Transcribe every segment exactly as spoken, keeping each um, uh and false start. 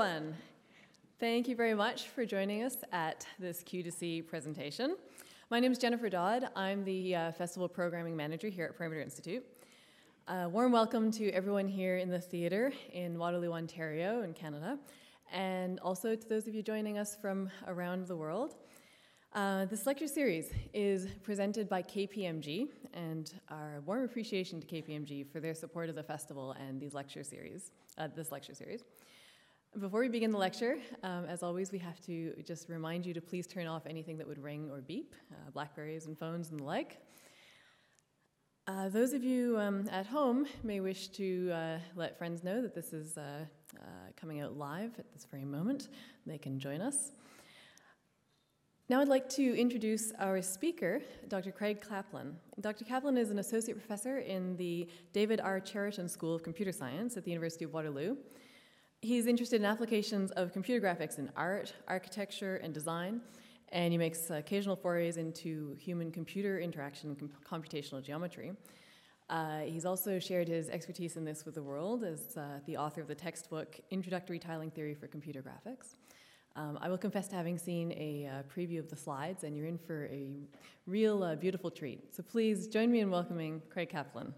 everyone. Thank you very much for joining us at this Q two C presentation. My name is Jennifer Dodd. I'm the uh, Festival Programming Manager here at Perimeter Institute. A warm welcome to everyone here in the theatre in Waterloo, Ontario in Canada, and also to those of you joining us from around the world. Uh, this lecture series is presented by K P M G, and our warm appreciation to K P M G for their support of the festival and these lecture series, uh, this lecture series. Before we begin the lecture, um, as always, we have to just remind you to please turn off anything that would ring or beep, uh, Blackberries and phones and the like. Uh, those of you um, at home may wish to uh, let friends know that this is uh, uh, coming out live at this very moment. They can join us. Now I'd like to introduce our speaker, Doctor Craig Kaplan. Doctor Kaplan is an associate professor in the David R. Cheriton School of Computer Science at the University of Waterloo. He's interested in applications of computer graphics in art, architecture, and design, and he makes occasional forays into human-computer interaction and comp computational geometry. Uh, he's also shared his expertise in this with the world as uh, the author of the textbook Introductory Tiling Theory for Computer Graphics. Um, I will confess to having seen a uh, preview of the slides, and you're in for a real uh, beautiful treat. So please join me in welcoming Craig Kaplan.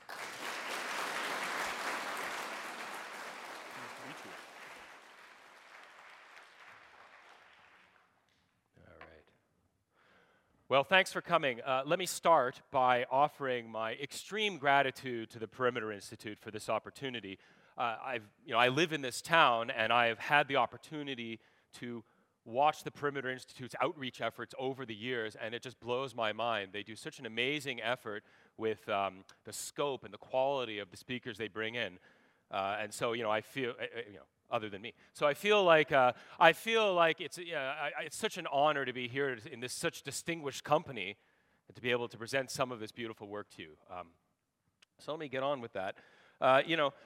Well, thanks for coming. Uh, let me start by offering my extreme gratitude to the Perimeter Institute for this opportunity. Uh, I've, you know, I live in this town, and I've had the opportunity to watch the Perimeter Institute's outreach efforts over the years, and it just blows my mind. They do such an amazing effort with um, the scope and the quality of the speakers they bring in. Uh, and so, you know, I feel, uh, you know, other than me. So I feel like uh, I feel like it's yeah, I, it's such an honor to be here in this such distinguished company and to be able to present some of this beautiful work to you. Um, so let me get on with that. Uh, you know,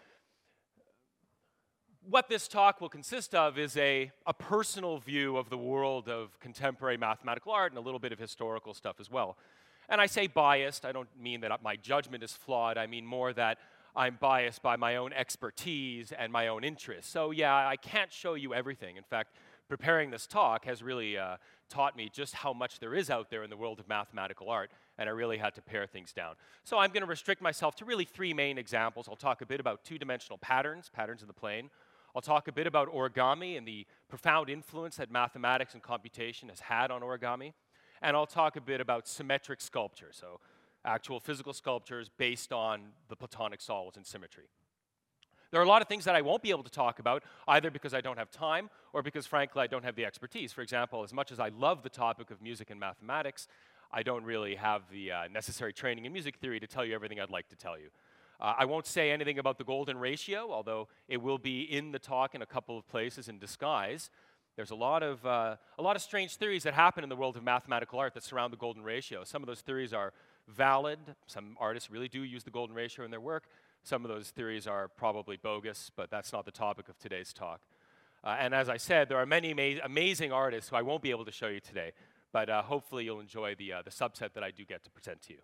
what this talk will consist of is a, a personal view of the world of contemporary mathematical art and a little bit of historical stuff as well. And I say biased. I don't mean that my judgment is flawed. I mean more that I'm biased by my own expertise and my own interests. So yeah, I can't show you everything. In fact, preparing this talk has really uh, taught me just how much there is out there in the world of mathematical art, and I really had to pare things down. So I'm going to restrict myself to really three main examples. I'll talk a bit about two-dimensional patterns, patterns in the plane. I'll talk a bit about origami and the profound influence that mathematics and computation has had on origami. And I'll talk a bit about symmetric sculpture, so actual physical sculptures based on the Platonic solids in symmetry. There are a lot of things that I won't be able to talk about, either because I don't have time or because, frankly, I don't have the expertise. For example, as much as I love the topic of music and mathematics, I don't really have the uh, necessary training in music theory to tell you everything I'd like to tell you. Uh, I won't say anything about the golden ratio, although it will be in the talk in a couple of places in disguise. There's a lot of, uh, a lot of strange theories that happen in the world of mathematical art that surround the golden ratio. Some of those theories are valid. Some artists really do use the golden ratio in their work. Some of those theories are probably bogus, but that's not the topic of today's talk. Uh, and as I said, there are many ama amazing artists who I won't be able to show you today, but uh, hopefully you'll enjoy the, uh, the subset that I do get to present to you.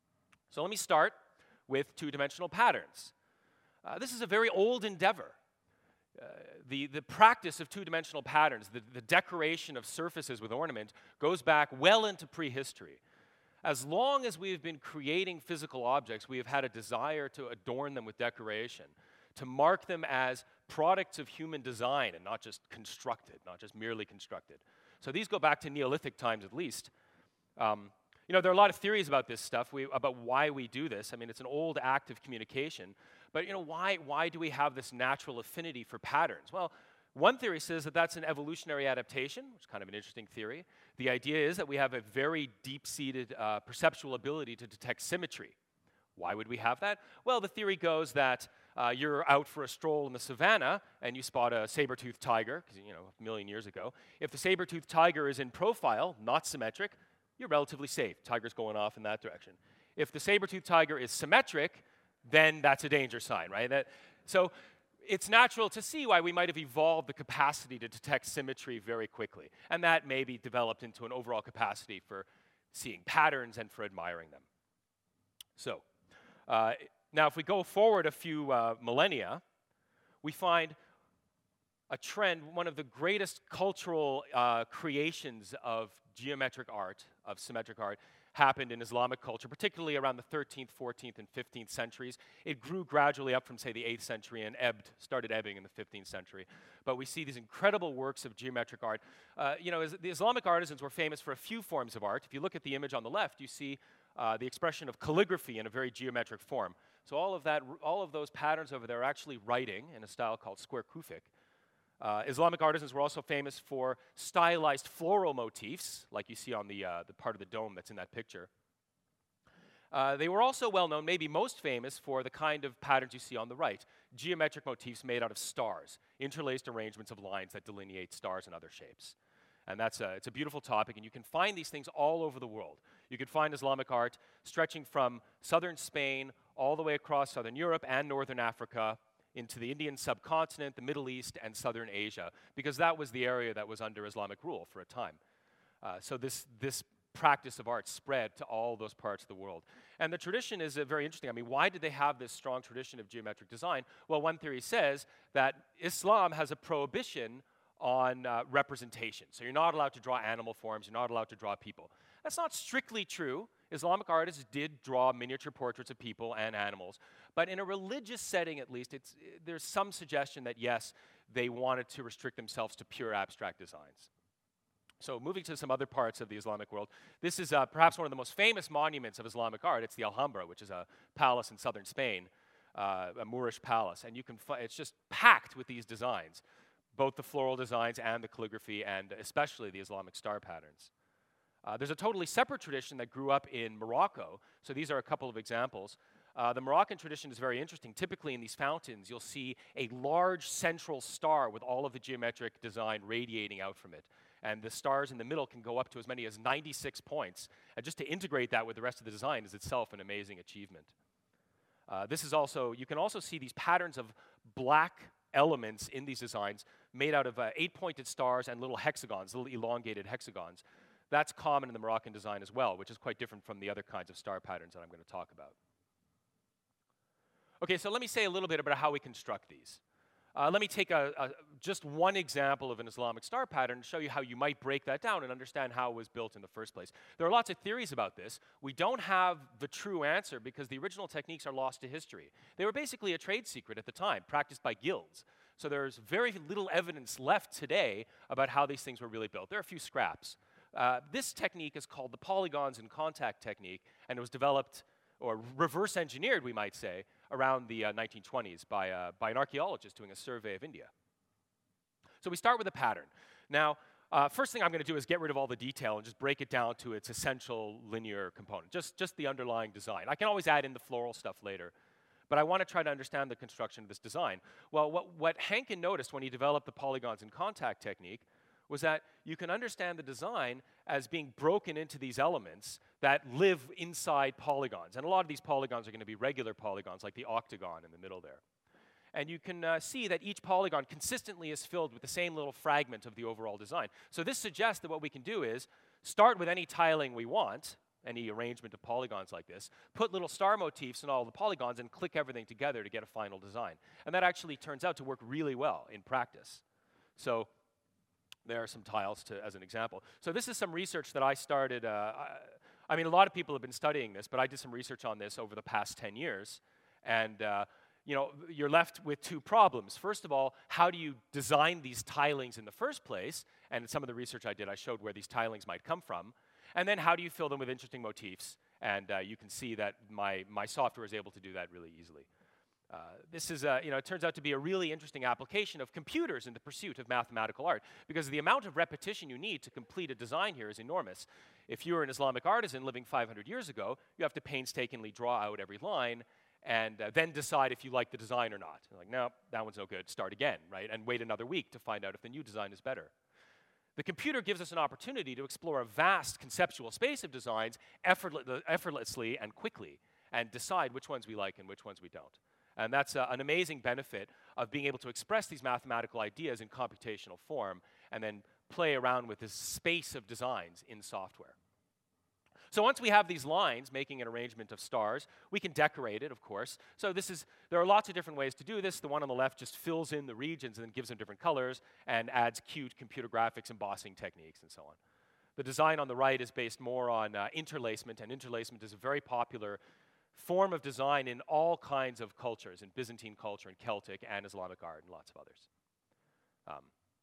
So let me start with two-dimensional patterns. Uh, this is a very old endeavor. Uh, the, the practice of two-dimensional patterns, the, the decoration of surfaces with ornament, goes back well into prehistory. As long as we have been creating physical objects, we have had a desire to adorn them with decoration, to mark them as products of human design and not just constructed, not just merely constructed. So these go back to Neolithic times at least. Um, You know, there are a lot of theories about this stuff, we, about why we do this. I mean, it's an old act of communication. But, you know, why, why do we have this natural affinity for patterns? Well, one theory says that that's an evolutionary adaptation, which is kind of an interesting theory. The idea is that we have a very deep-seated uh, perceptual ability to detect symmetry. Why would we have that? Well, the theory goes that uh, you're out for a stroll in the savannah and you spot a saber-toothed tiger, because, you know, a million years ago. If the saber-toothed tiger is in profile, not symmetric, you're relatively safe. Tiger's going off in that direction. If the saber-toothed tiger is symmetric, then that's a danger sign, right? That, so it's natural to see why we might have evolved the capacity to detect symmetry very quickly. And that may be developed into an overall capacity for seeing patterns and for admiring them. So uh, now if we go forward a few uh, millennia, we find a trend, one of the greatest cultural uh, creations of geometric art, of symmetric art, happened in Islamic culture, particularly around the thirteenth, fourteenth, and fifteenth centuries. It grew gradually up from, say, the eighth century and ebbed, started ebbing in the fifteenth century. But we see these incredible works of geometric art. Uh, you know, is, the Islamic artisans were famous for a few forms of art. If you look at the image on the left, you see uh, the expression of calligraphy in a very geometric form. So all of that, all of those patterns over there are actually writing in a style called square Kufic. Uh, Islamic artisans were also famous for stylized floral motifs, like you see on the, uh, the part of the dome that's in that picture. Uh, they were also well known, maybe most famous, for the kind of patterns you see on the right, geometric motifs made out of stars, interlaced arrangements of lines that delineate stars and other shapes. And that's a, it's a beautiful topic, and you can find these things all over the world. You can find Islamic art stretching from southern Spain all the way across southern Europe and northern Africa, into the Indian subcontinent, the Middle East, and southern Asia, because that was the area that was under Islamic rule for a time. Uh, so this, this practice of art spread to all those parts of the world. And the tradition is uh, very interesting. I mean, why did they have this strong tradition of geometric design? Well, one theory says that Islam has a prohibition on uh, representation. So you're not allowed to draw animal forms, you're not allowed to draw people. That's not strictly true. Islamic artists did draw miniature portraits of people and animals. But in a religious setting, at least, it's, there's some suggestion that, yes, they wanted to restrict themselves to pure abstract designs. So moving to some other parts of the Islamic world, this is uh, perhaps one of the most famous monuments of Islamic art. It's the Alhambra, which is a palace in southern Spain, uh, a Moorish palace. And you can fi- it's just packed with these designs, both the floral designs and the calligraphy, and especially the Islamic star patterns. Uh, there's a totally separate tradition that grew up in Morocco. So these are a couple of examples. Uh, the Moroccan tradition is very interesting. Typically in these fountains, you'll see a large central star with all of the geometric design radiating out from it. And the stars in the middle can go up to as many as ninety-six points. And just to integrate that with the rest of the design is itself an amazing achievement. Uh, this is also, you can also see these patterns of black elements in these designs made out of uh, eight-pointed stars and little hexagons, little elongated hexagons. That's common in the Moroccan design as well, which is quite different from the other kinds of star patterns that I'm going to talk about. Okay, so let me say a little bit about how we construct these. Uh, let me take a, a, just one example of an Islamic star pattern to show you how you might break that down and understand how it was built in the first place. There are lots of theories about this. We don't have the true answer because the original techniques are lost to history. They were basically a trade secret at the time, practiced by guilds. So there's very little evidence left today about how these things were really built. There are a few scraps. Uh, this technique is called the polygons in contact technique, and it was developed, or reverse engineered, we might say, around the uh, nineteen twenties by, uh, by an archaeologist doing a survey of India. So we start with a pattern. Now, uh, first thing I'm going to do is get rid of all the detail and just break it down to its essential linear component, just, just the underlying design. I can always add in the floral stuff later, but I want to try to understand the construction of this design. Well, what, what Henkin noticed when he developed the polygons in contact technique was that you can understand the design as being broken into these elements that live inside polygons. And a lot of these polygons are going to be regular polygons, like the octagon in the middle there. And you can uh, see that each polygon consistently is filled with the same little fragment of the overall design. So this suggests that what we can do is start with any tiling we want, any arrangement of polygons like this, put little star motifs in all the polygons, and click everything together to get a final design. And that actually turns out to work really well in practice. So there are some tiles to, as an example. So this is some research that I started. Uh, I, I mean, a lot of people have been studying this, but I did some research on this over the past ten years. And uh, you know, you're left with two problems. First of all, how do you design these tilings in the first place? And in some of the research I did, I showed where these tilings might come from. And then how do you fill them with interesting motifs? And uh, you can see that my, my software is able to do that really easily. Uh, this is, a, you know, it turns out to be a really interesting application of computers in the pursuit of mathematical art, because the amount of repetition you need to complete a design here is enormous. If you were an Islamic artisan living five hundred years ago, you have to painstakingly draw out every line and uh, then decide if you like the design or not. You're like, no, that one's no good, start again, right? And wait another week to find out if the new design is better. The computer gives us an opportunity to explore a vast conceptual space of designs effortless, effortlessly and quickly, and decide which ones we like and which ones we don't. And that's uh, an amazing benefit of being able to express these mathematical ideas in computational form and then play around with this space of designs in software. So once we have these lines making an arrangement of stars, we can decorate it, of course. So this is, there are lots of different ways to do this. The one on the left just fills in the regions and then gives them different colors and adds cute computer graphics, embossing techniques, and so on. The design on the right is based more on uh, interlacement, and interlacement is a very popular form of design in all kinds of cultures, in Byzantine culture, and Celtic, and Islamic art, and lots of others. Um,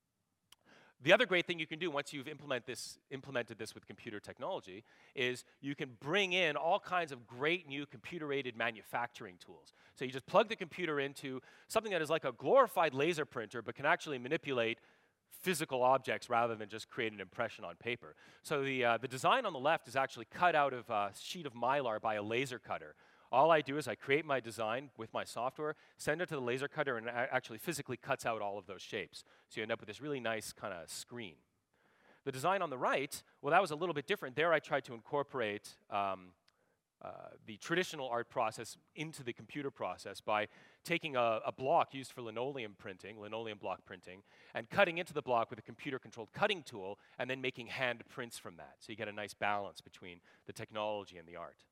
The other great thing you can do once you've implement this, implemented this with computer technology is you can bring in all kinds of great new computer-aided manufacturing tools. So you just plug the computer into something that is like a glorified laser printer but can actually manipulate physical objects rather than just create an impression on paper. So the, uh, the design on the left is actually cut out of a sheet of Mylar by a laser cutter. All I do is I create my design with my software, send it to the laser cutter, and it actually physically cuts out all of those shapes. So you end up with this really nice kind of screen. The design on the right, well, that was a little bit different. There I tried to incorporate um, uh, the traditional art process into the computer process by taking a, a block used for linoleum printing, linoleum block printing, and cutting into the block with a computer-controlled cutting tool, and then making hand prints from that. So you get a nice balance between the technology and the art.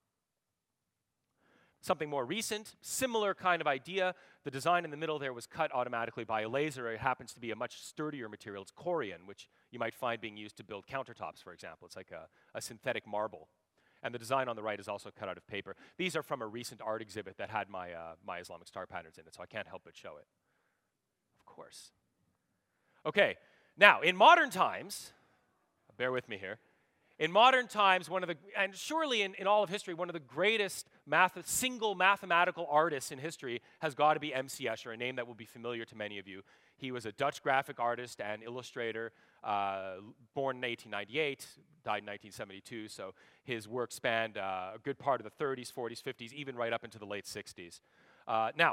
Something more recent, similar kind of idea. The design in the middle there was cut automatically by a laser. It happens to be a much sturdier material. It's corian, which you might find being used to build countertops, for example. It's like a, a synthetic marble. And the design on the right is also cut out of paper. These are from a recent art exhibit that had my, uh, my Islamic star patterns in it, so I can't help but show it. Of course. Okay, now, in modern times, bear with me here, in modern times, one of the, and surely in, in all of history, one of the greatest math, single mathematical artists in history has got to be M C Escher, a name that will be familiar to many of you. He was a Dutch graphic artist and illustrator, uh, born in eighteen ninety-eight, died in nineteen seventy-two, so his work spanned uh, a good part of the thirties, forties, fifties, even right up into the late sixties. Uh, now,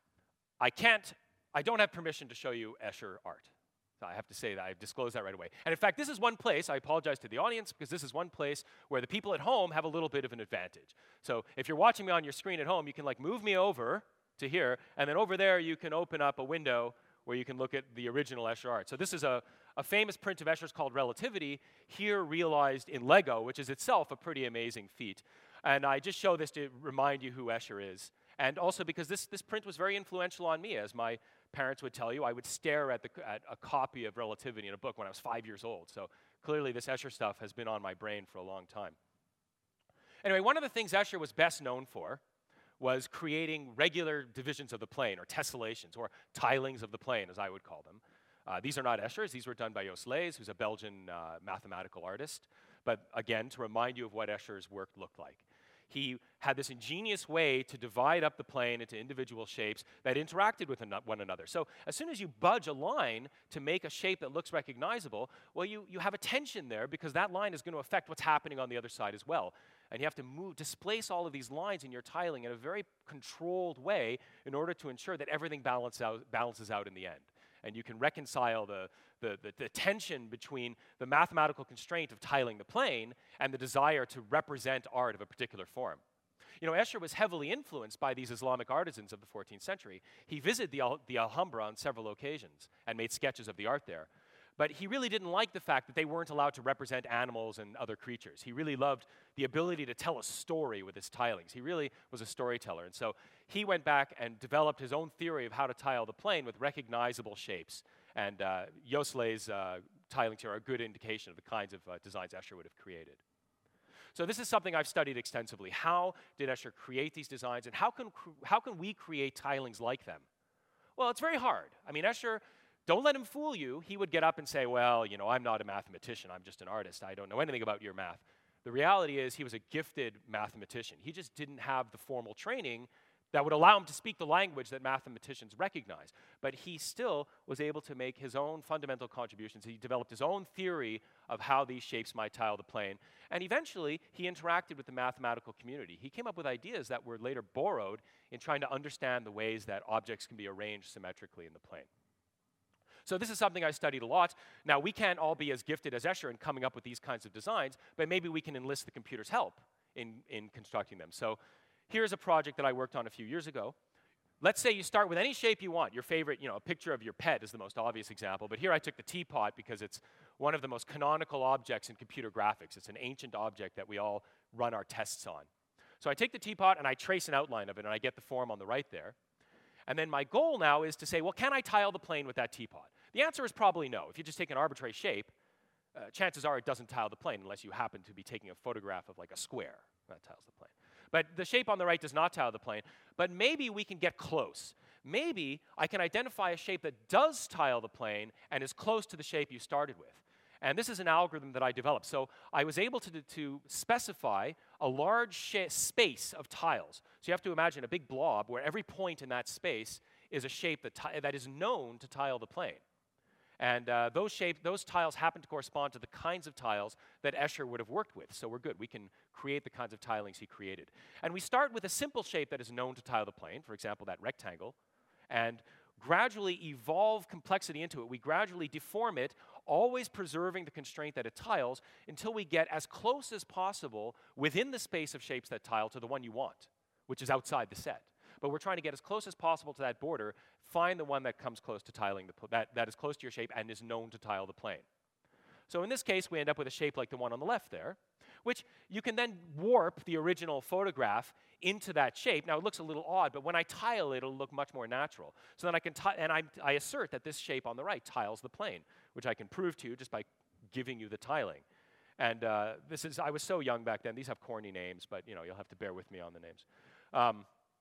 I can't, I don't have permission to show you Escher art. So I have to say that, I've disclosed that right away. And in fact, this is one place, I apologize to the audience, because this is one place where the people at home have a little bit of an advantage. So if you're watching me on your screen at home, you can like move me over to here, and then over there you can open up a window where you can look at the original Escher art. So this is a, a famous print of Escher's called Relativity, here realized in Lego, which is itself a pretty amazing feat. And I just show this to remind you who Escher is. And also because this, this print was very influential on me. As my parents would tell you, I would stare at, the, at a copy of Relativity in a book when I was five years old. So clearly this Escher stuff has been on my brain for a long time. Anyway, one of the things Escher was best known for was creating regular divisions of the plane, or tessellations, or tilings of the plane, as I would call them. Uh, these are not Escher's. These were done by Jos Lees, who's a Belgian uh, mathematical artist. But again, to remind you of what Escher's work looked like. He had this ingenious way to divide up the plane into individual shapes that interacted with one another. So as soon as you budge a line to make a shape that looks recognizable, well, you, you have a tension there because that line is going to affect what's happening on the other side as well. And you have to move, displace all of these lines in your tiling in a very controlled way in order to ensure that everything balance out, balances out in the end. And you can reconcile the, the, the, the tension between the mathematical constraint of tiling the plane and the desire to represent art of a particular form. You know, Escher was heavily influenced by these Islamic artisans of the fourteenth century. He visited the, Al the Alhambra on several occasions and made sketches of the art there. But he really didn't like the fact that they weren't allowed to represent animals and other creatures. He really loved the ability to tell a story with his tilings. He really was a storyteller. And so he went back and developed his own theory of how to tile the plane with recognizable shapes. And uh, Jos Lees' uh, tilings here are a good indication of the kinds of uh, designs Escher would have created. So this is something I've studied extensively. How did Escher create these designs, and how can, how can we create tilings like them? Well, it's very hard. I mean, Escher, don't let him fool you. He would get up and say, well, you know, I'm not a mathematician. I'm just an artist. I don't know anything about your math. The reality is he was a gifted mathematician. He just didn't have the formal training that would allow him to speak the language that mathematicians recognize. But he still was able to make his own fundamental contributions. He developed his own theory of how these shapes might tile the plane. And eventually, he interacted with the mathematical community. He came up with ideas that were later borrowed in trying to understand the ways that objects can be arranged symmetrically in the plane. So this is something I studied a lot. Now, we can't all be as gifted as Escher in coming up with these kinds of designs, but maybe we can enlist the computer's help in, in constructing them. So here's a project that I worked on a few years ago. Let's say you start with any shape you want. Your favorite, you know, a picture of your pet is the most obvious example, but here I took the teapot because it's one of the most canonical objects in computer graphics. It's an ancient object that we all run our tests on. So I take the teapot and I trace an outline of it, and I get the form on the right there. And then my goal now is to say, well, can I tile the plane with that teapot? The answer is probably no. If you just take an arbitrary shape, uh, chances are it doesn't tile the plane unless you happen to be taking a photograph of like a square. That tiles the plane. But the shape on the right does not tile the plane. But maybe we can get close. Maybe I can identify a shape that does tile the plane and is close to the shape you started with. And this is an algorithm that I developed. So I was able to, to specify a large space of tiles. So you have to imagine a big blob where every point in that space is a shape that, that is known to tile the plane. And uh, those, shape, those tiles happen to correspond to the kinds of tiles that Escher would have worked with. So we're good. We can create the kinds of tilings he created. And we start with a simple shape that is known to tile the plane, for example, that rectangle, and gradually evolve complexity into it. We gradually deform it, always preserving the constraint that it tiles until we get as close as possible within the space of shapes that tile to the one you want, which is outside the set. But we're trying to get as close as possible to that border, find the one that comes close to tiling, the that, that is close to your shape and is known to tile the plane. So in this case, we end up with a shape like the one on the left there, which you can then warp the original photograph into that shape. Now, it looks a little odd, but when I tile it, it'll look much more natural. So then I can, and I, I assert that this shape on the right tiles the plane, which I can prove to you just by giving you the tiling. And uh, this is, I was so young back then. These have corny names, but you know, you'll have to bear with me on the names. Um,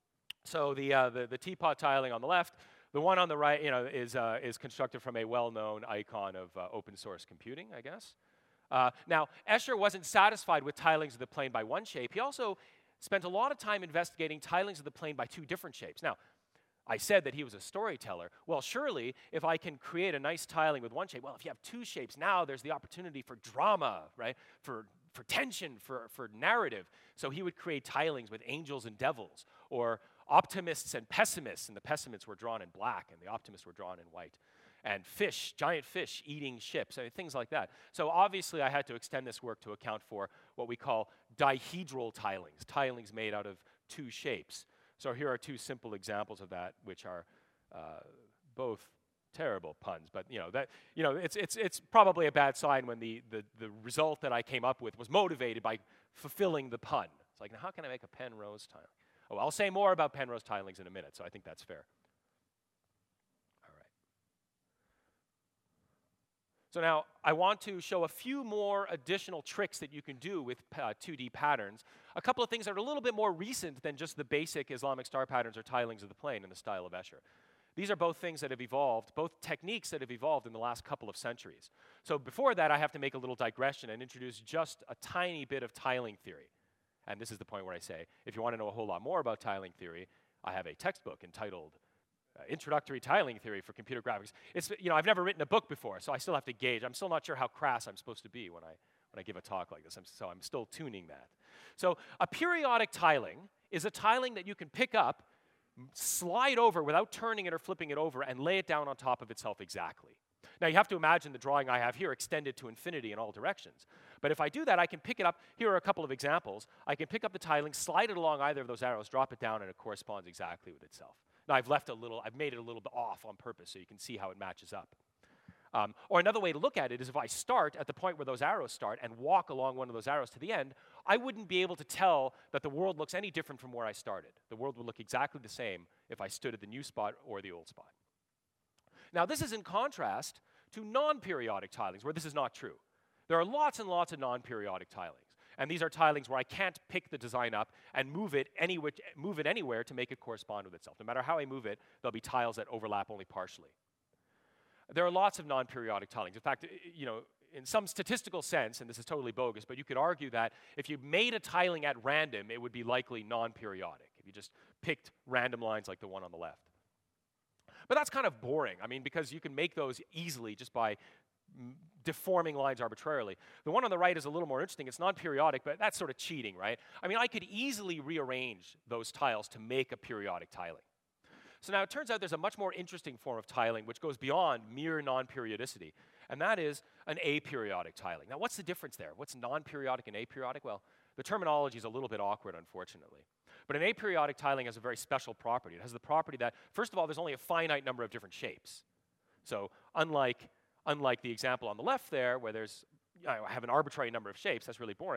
so the, uh, the, the teapot tiling on the left, the one on the right, you know, is, uh, is constructed from a well-known icon of uh, open source computing, I guess. Uh, now, Escher wasn't satisfied with tilings of the plane by one shape. He also spent a lot of time investigating tilings of the plane by two different shapes. Now, I said that he was a storyteller. Well, surely, if I can create a nice tiling with one shape, well, if you have two shapes, now there's the opportunity for drama, right? For, for tension, for, for narrative. So he would create tilings with angels and devils, or optimists and pessimists, and the pessimists were drawn in black, and the optimists were drawn in white. And fish, giant fish eating ships, I mean, things like that. So obviously I had to extend this work to account for what we call dihedral tilings, tilings made out of two shapes. So here are two simple examples of that, which are uh, both terrible puns. But you know, that, you know it's, it's, it's probably a bad sign when the, the, the result that I came up with was motivated by fulfilling the pun. It's like, now how can I make a Penrose tiling? Oh, I'll say more about Penrose tilings in a minute, so I think that's fair. So now I want to show a few more additional tricks that you can do with uh, two D patterns. A couple of things that are a little bit more recent than just the basic Islamic star patterns or tilings of the plane in the style of Escher. These are both things that have evolved, both techniques that have evolved in the last couple of centuries. So before that, I have to make a little digression and introduce just a tiny bit of tiling theory. And this is the point where I say, if you want to know a whole lot more about tiling theory, I have a textbook entitled Uh, Introductory Tiling Theory for Computer Graphics. It's, you know, I've never written a book before, so I still have to gauge. I'm still not sure how crass I'm supposed to be when I, when I give a talk like this, I'm, so I'm still tuning that. So a periodic tiling is a tiling that you can pick up, slide over without turning it or flipping it over, and lay it down on top of itself exactly. Now, you have to imagine the drawing I have here extended to infinity in all directions. But if I do that, I can pick it up. Here are a couple of examples. I can pick up the tiling, slide it along either of those arrows, drop it down, and it corresponds exactly with itself. Now, I've left a little, I've made it a little bit off on purpose so you can see how it matches up. Um, or another way to look at it is if I start at the point where those arrows start and walk along one of those arrows to the end, I wouldn't be able to tell that the world looks any different from where I started. The world would look exactly the same if I stood at the new spot or the old spot. Now, this is in contrast to non-periodic tilings, where this is not true. There are lots and lots of non-periodic tilings. And these are tilings where I can't pick the design up and move it, anywhere, move it anywhere to make it correspond with itself. No matter how I move it, there'll be tiles that overlap only partially. There are lots of non-periodic tilings. In fact, you know, in some statistical sense, and this is totally bogus, but you could argue that if you made a tiling at random, it would be likely non-periodic, if you just picked random lines like the one on the left. But that's kind of boring, I mean, because you can make those easily just by deforming lines arbitrarily. The one on the right is a little more interesting. It's non-periodic, but that's sort of cheating, right? I mean, I could easily rearrange those tiles to make a periodic tiling. So now it turns out there's a much more interesting form of tiling which goes beyond mere non-periodicity, and that is an aperiodic tiling. Now, what's the difference there? What's non-periodic and aperiodic? Well, the terminology is a little bit awkward, unfortunately. But an aperiodic tiling has a very special property. It has the property that, first of all, there's only a finite number of different shapes. So unlike Unlike the example on the left there, where there's, you know, I have an arbitrary number of shapes, that's really boring.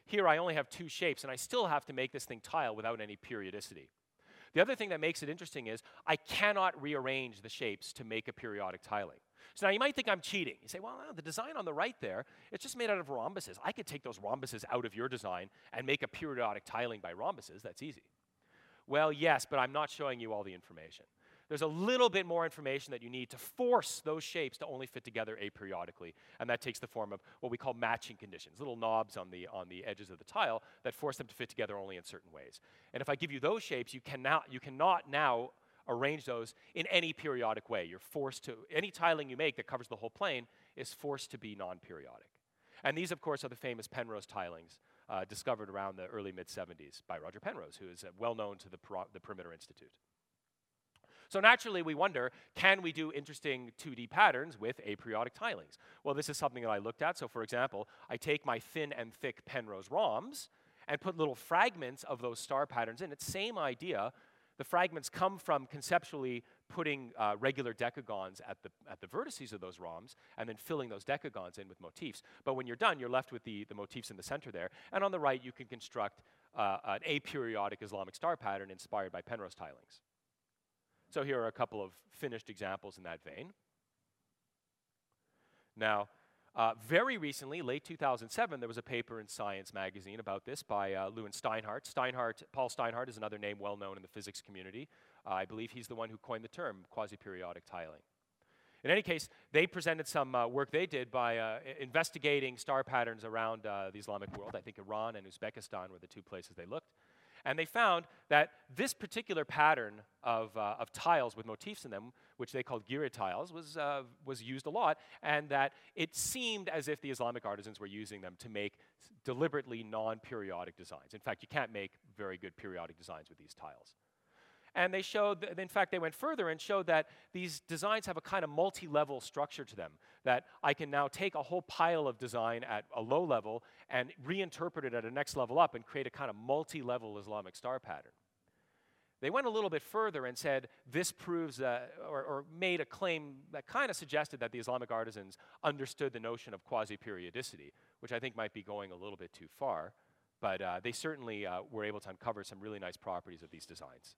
Here I only have two shapes, and I still have to make this thing tile without any periodicity. The other thing that makes it interesting is I cannot rearrange the shapes to make a periodic tiling. So now you might think I'm cheating. You say, well, no, the design on the right there, it's just made out of rhombuses. I could take those rhombuses out of your design and make a periodic tiling by rhombuses. That's easy. Well, yes, but I'm not showing you all the information. There's a little bit more information that you need to force those shapes to only fit together aperiodically, and that takes the form of what we call matching conditions, little knobs on the, on the edges of the tile that force them to fit together only in certain ways. And if I give you those shapes, you cannot, you cannot now arrange those in any periodic way. You're forced to, any tiling you make that covers the whole plane is forced to be non-periodic. And these, of course, are the famous Penrose tilings uh, discovered around the early mid seventies by Roger Penrose, who is uh, well known to the, the Perimeter Institute. So naturally, we wonder, can we do interesting two D patterns with aperiodic tilings? Well, this is something that I looked at. So for example, I take my thin and thick Penrose rhombs and put little fragments of those star patterns in. It's the same idea. The fragments come from conceptually putting uh, regular decagons at the, at the vertices of those rhombs and then filling those decagons in with motifs. But when you're done, you're left with the, the motifs in the center there. And on the right, you can construct uh, an aperiodic Islamic star pattern inspired by Penrose tilings. So here are a couple of finished examples in that vein. Now, uh, very recently, late two thousand seven, there was a paper in Science magazine about this by uh, Lewin Steinhardt. Steinhardt. Paul Steinhardt is another name well known in the physics community. Uh, I believe he's the one who coined the term quasi-periodic tiling. In any case, they presented some uh, work they did by uh, investigating star patterns around uh, the Islamic world. I think Iran and Uzbekistan were the two places they looked. And they found that this particular pattern of, uh, of tiles with motifs in them, which they called Gira tiles, was, uh, was used a lot, and that it seemed as if the Islamic artisans were using them to make deliberately non-periodic designs. In fact, you can't make very good periodic designs with these tiles. And they showed, that, in fact, they went further and showed that these designs have a kind of multi-level structure to them, that I can now take a whole pile of design at a low level and reinterpret it at a next level up and create a kind of multi-level Islamic star pattern. They went a little bit further and said this proves, uh, or, or made a claim that kind of suggested that the Islamic artisans understood the notion of quasi-periodicity, which I think might be going a little bit too far, but uh, they certainly uh, were able to uncover some really nice properties of these designs.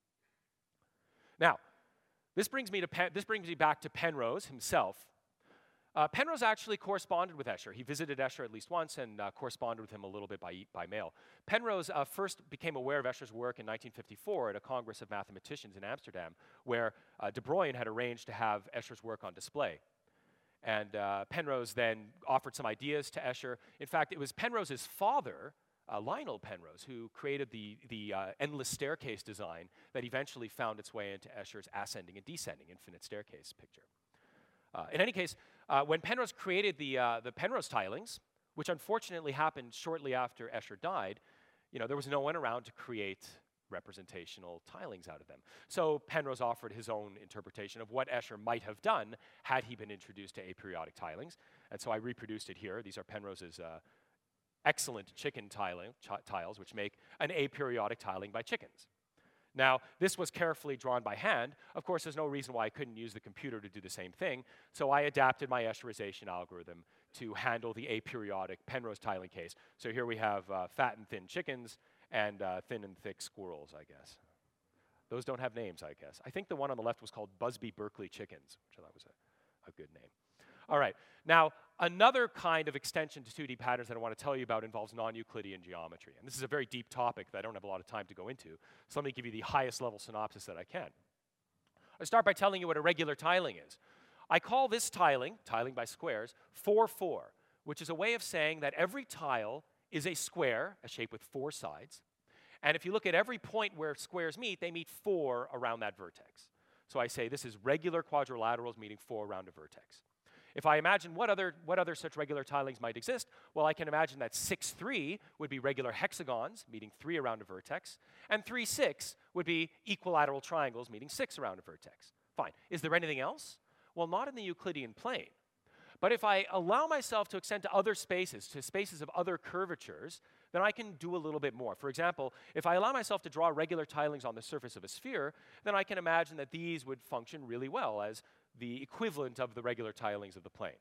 Now, this brings me to Pen this brings me back to Penrose himself. Uh, Penrose actually corresponded with Escher. He visited Escher at least once and uh, corresponded with him a little bit by, by mail. Penrose uh, first became aware of Escher's work in nineteen fifty-four at a Congress of Mathematicians in Amsterdam, where uh, de Broglie had arranged to have Escher's work on display. And uh, Penrose then offered some ideas to Escher. In fact, it was Penrose's father, Uh, Lionel Penrose, who created the, the uh, endless staircase design that eventually found its way into Escher's ascending and descending infinite staircase picture. Uh, in any case, uh, when Penrose created the, uh, the Penrose tilings, which unfortunately happened shortly after Escher died, you know, there was no one around to create representational tilings out of them. So Penrose offered his own interpretation of what Escher might have done had he been introduced to aperiodic tilings. And so I reproduced it here. These are Penrose's uh, excellent chicken tiling, tiles, which make an aperiodic tiling by chickens. Now, this was carefully drawn by hand. Of course, there's no reason why I couldn't use the computer to do the same thing, so I adapted my Escherization algorithm to handle the aperiodic Penrose tiling case. So here we have uh, fat and thin chickens and uh, thin and thick squirrels, I guess. Those don't have names, I guess. I think the one on the left was called Busby Berkeley chickens, which I thought was a, a good name. All right, now another kind of extension to two D patterns that I want to tell you about involves non-Euclidean geometry. And this is a very deep topic that I don't have a lot of time to go into, so let me give you the highest level synopsis that I can. I start by telling you what a regular tiling is. I call this tiling, tiling by squares, four four, which is a way of saying that every tile is a square, a shape with four sides, and if you look at every point where squares meet, they meet four around that vertex. So I say this is regular quadrilaterals meeting four around a vertex. If I imagine what other, what other such regular tilings might exist, well, I can imagine that six three would be regular hexagons, meeting three around a vertex, and three six would be equilateral triangles, meeting six around a vertex. Fine. Is there anything else? Well, not in the Euclidean plane. But if I allow myself to extend to other spaces, to spaces of other curvatures, then I can do a little bit more. For example, if I allow myself to draw regular tilings on the surface of a sphere, then I can imagine that these would function really well as the equivalent of the regular tilings of the plane.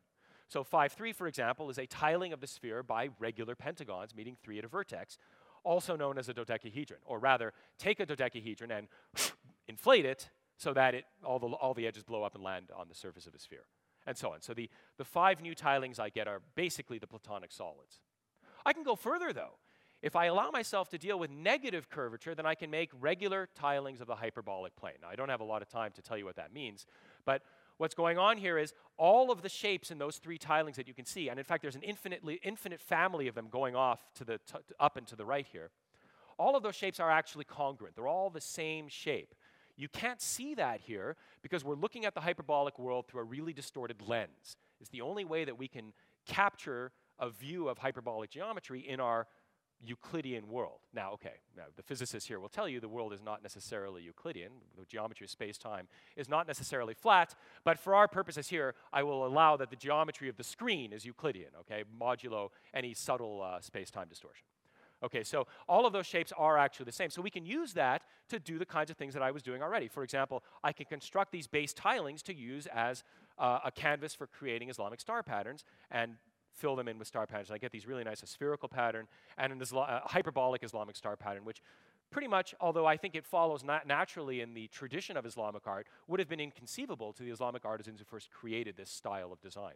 So five three, for example, is a tiling of the sphere by regular pentagons meeting three at a vertex, also known as a dodecahedron. Or rather, take a dodecahedron and inflate it so that it, all, the, all the edges blow up and land on the surface of a sphere, and so on. So the, the five new tilings I get are basically the Platonic solids. I can go further, though. If I allow myself to deal with negative curvature, then I can make regular tilings of the hyperbolic plane. Now, I don't have a lot of time to tell you what that means, but what's going on here is all of the shapes in those three tilings that you can see, and in fact, there's an infinitely, infinite family of them going off to the t up and to the right here. All of those shapes are actually congruent. They're all the same shape. You can't see that here because we're looking at the hyperbolic world through a really distorted lens. It's the only way that we can capture a view of hyperbolic geometry in our Euclidean world. Now, okay, now the physicists here will tell you the world is not necessarily Euclidean. The geometry of space-time is not necessarily flat, but for our purposes here, I will allow that the geometry of the screen is Euclidean, okay, modulo any subtle uh, space-time distortion. Okay, so all of those shapes are actually the same. So we can use that to do the kinds of things that I was doing already. For example, I can construct these base tilings to use as uh, a canvas for creating Islamic star patterns and fill them in with star patterns. And I get these really nice a spherical pattern and an Isla uh, hyperbolic Islamic star pattern, which pretty much, although I think it follows nat naturally in the tradition of Islamic art, would have been inconceivable to the Islamic artisans who first created this style of design.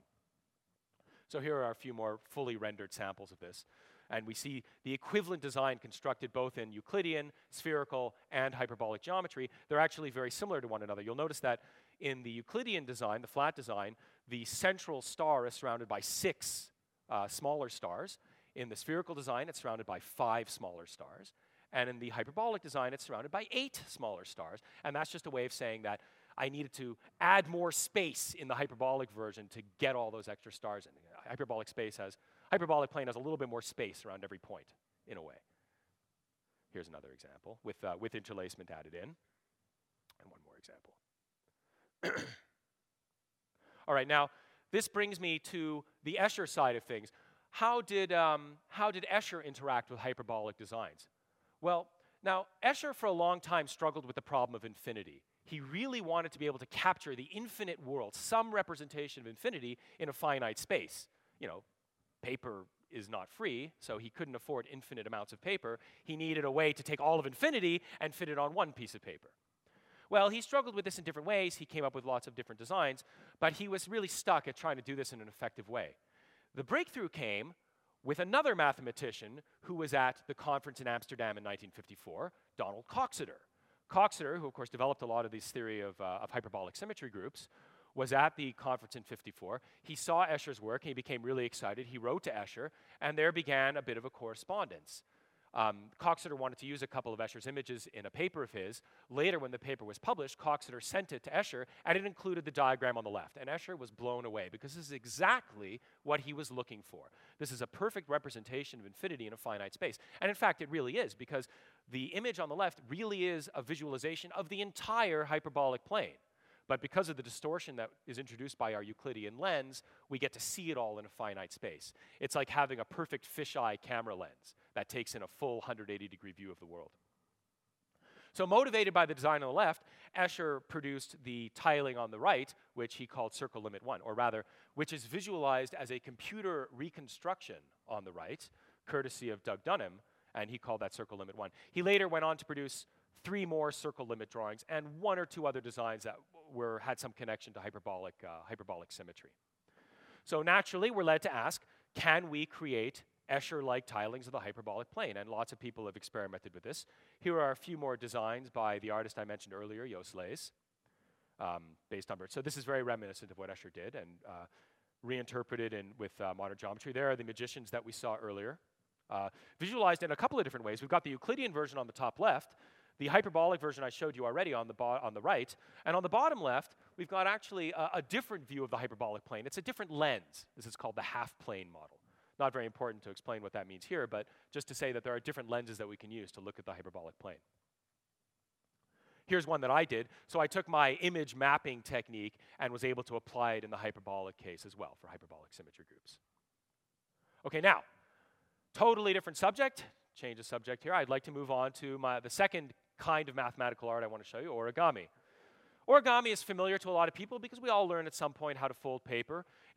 So here are a few more fully rendered samples of this. And we see the equivalent design constructed both in Euclidean, spherical, and hyperbolic geometry. They're actually very similar to one another. You'll notice that in the Euclidean design, the flat design, the central star is surrounded by six uh, smaller stars. In the spherical design, it's surrounded by five smaller stars. And in the hyperbolic design, it's surrounded by eight smaller stars. And that's just a way of saying that I needed to add more space in the hyperbolic version to get all those extra stars in. Hyperbolic space has, hyperbolic plane has a little bit more space around every point, in a way. Here's another example with, uh, with interlacement added in. And one more example. All right, now, this brings me to the Escher side of things. How did, um, how did Escher interact with hyperbolic designs? Well, now, Escher for a long time struggled with the problem of infinity. He really wanted to be able to capture the infinite world, some representation of infinity in a finite space. You know, paper is not free, so he couldn't afford infinite amounts of paper. He needed a way to take all of infinity and fit it on one piece of paper. Well, he struggled with this in different ways. He came up with lots of different designs, but he was really stuck at trying to do this in an effective way. The breakthrough came with another mathematician who was at the conference in Amsterdam in nineteen fifty-four, Donald Coxeter. Coxeter, who of course developed a lot of this theory of, uh, of hyperbolic symmetry groups, was at the conference in fifty-four. He saw Escher's work, and he became really excited. He wrote to Escher, and there began a bit of a correspondence. Um, Coxeter wanted to use a couple of Escher's images in a paper of his. Later, when the paper was published, Coxeter sent it to Escher, and it included the diagram on the left. And Escher was blown away, because this is exactly what he was looking for. This is a perfect representation of infinity in a finite space. And in fact, it really is, because the image on the left really is a visualization of the entire hyperbolic plane. But because of the distortion that is introduced by our Euclidean lens, we get to see it all in a finite space. It's like having a perfect fisheye camera lens that takes in a full one hundred eighty degree view of the world. So motivated by the design on the left, Escher produced the tiling on the right, which he called circle limit one, or rather, which is visualized as a computer reconstruction on the right, courtesy of Doug Dunham, and he called that circle limit one. He later went on to produce three more circle limit drawings and one or two other designs that were, had some connection to hyperbolic, uh, hyperbolic symmetry. So naturally, we're led to ask, can we create Escher-like tilings of the hyperbolic plane? And lots of people have experimented with this. Here are a few more designs by the artist I mentioned earlier, Joost Lees, um, based on Bert. So this is very reminiscent of what Escher did and uh, reinterpreted in, with uh, modern geometry. There are the magicians that we saw earlier, uh, visualized in a couple of different ways. We've got the Euclidean version on the top left, the hyperbolic version I showed you already on the, on the right, and on the bottom left, we've got actually a, a different view of the hyperbolic plane. It's a different lens. This is called the half-plane model. Not very important to explain what that means here, but just to say that there are different lenses that we can use to look at the hyperbolic plane. Here's one that I did. So I took my image mapping technique and was able to apply it in the hyperbolic case as well for hyperbolic symmetry groups. Okay, now, totally different subject. Change the subject here. I'd like to move on to my, the second kind of mathematical art I want to show you, origami. Origami is familiar to a lot of people because we all learn at some point how to fold paper. It's,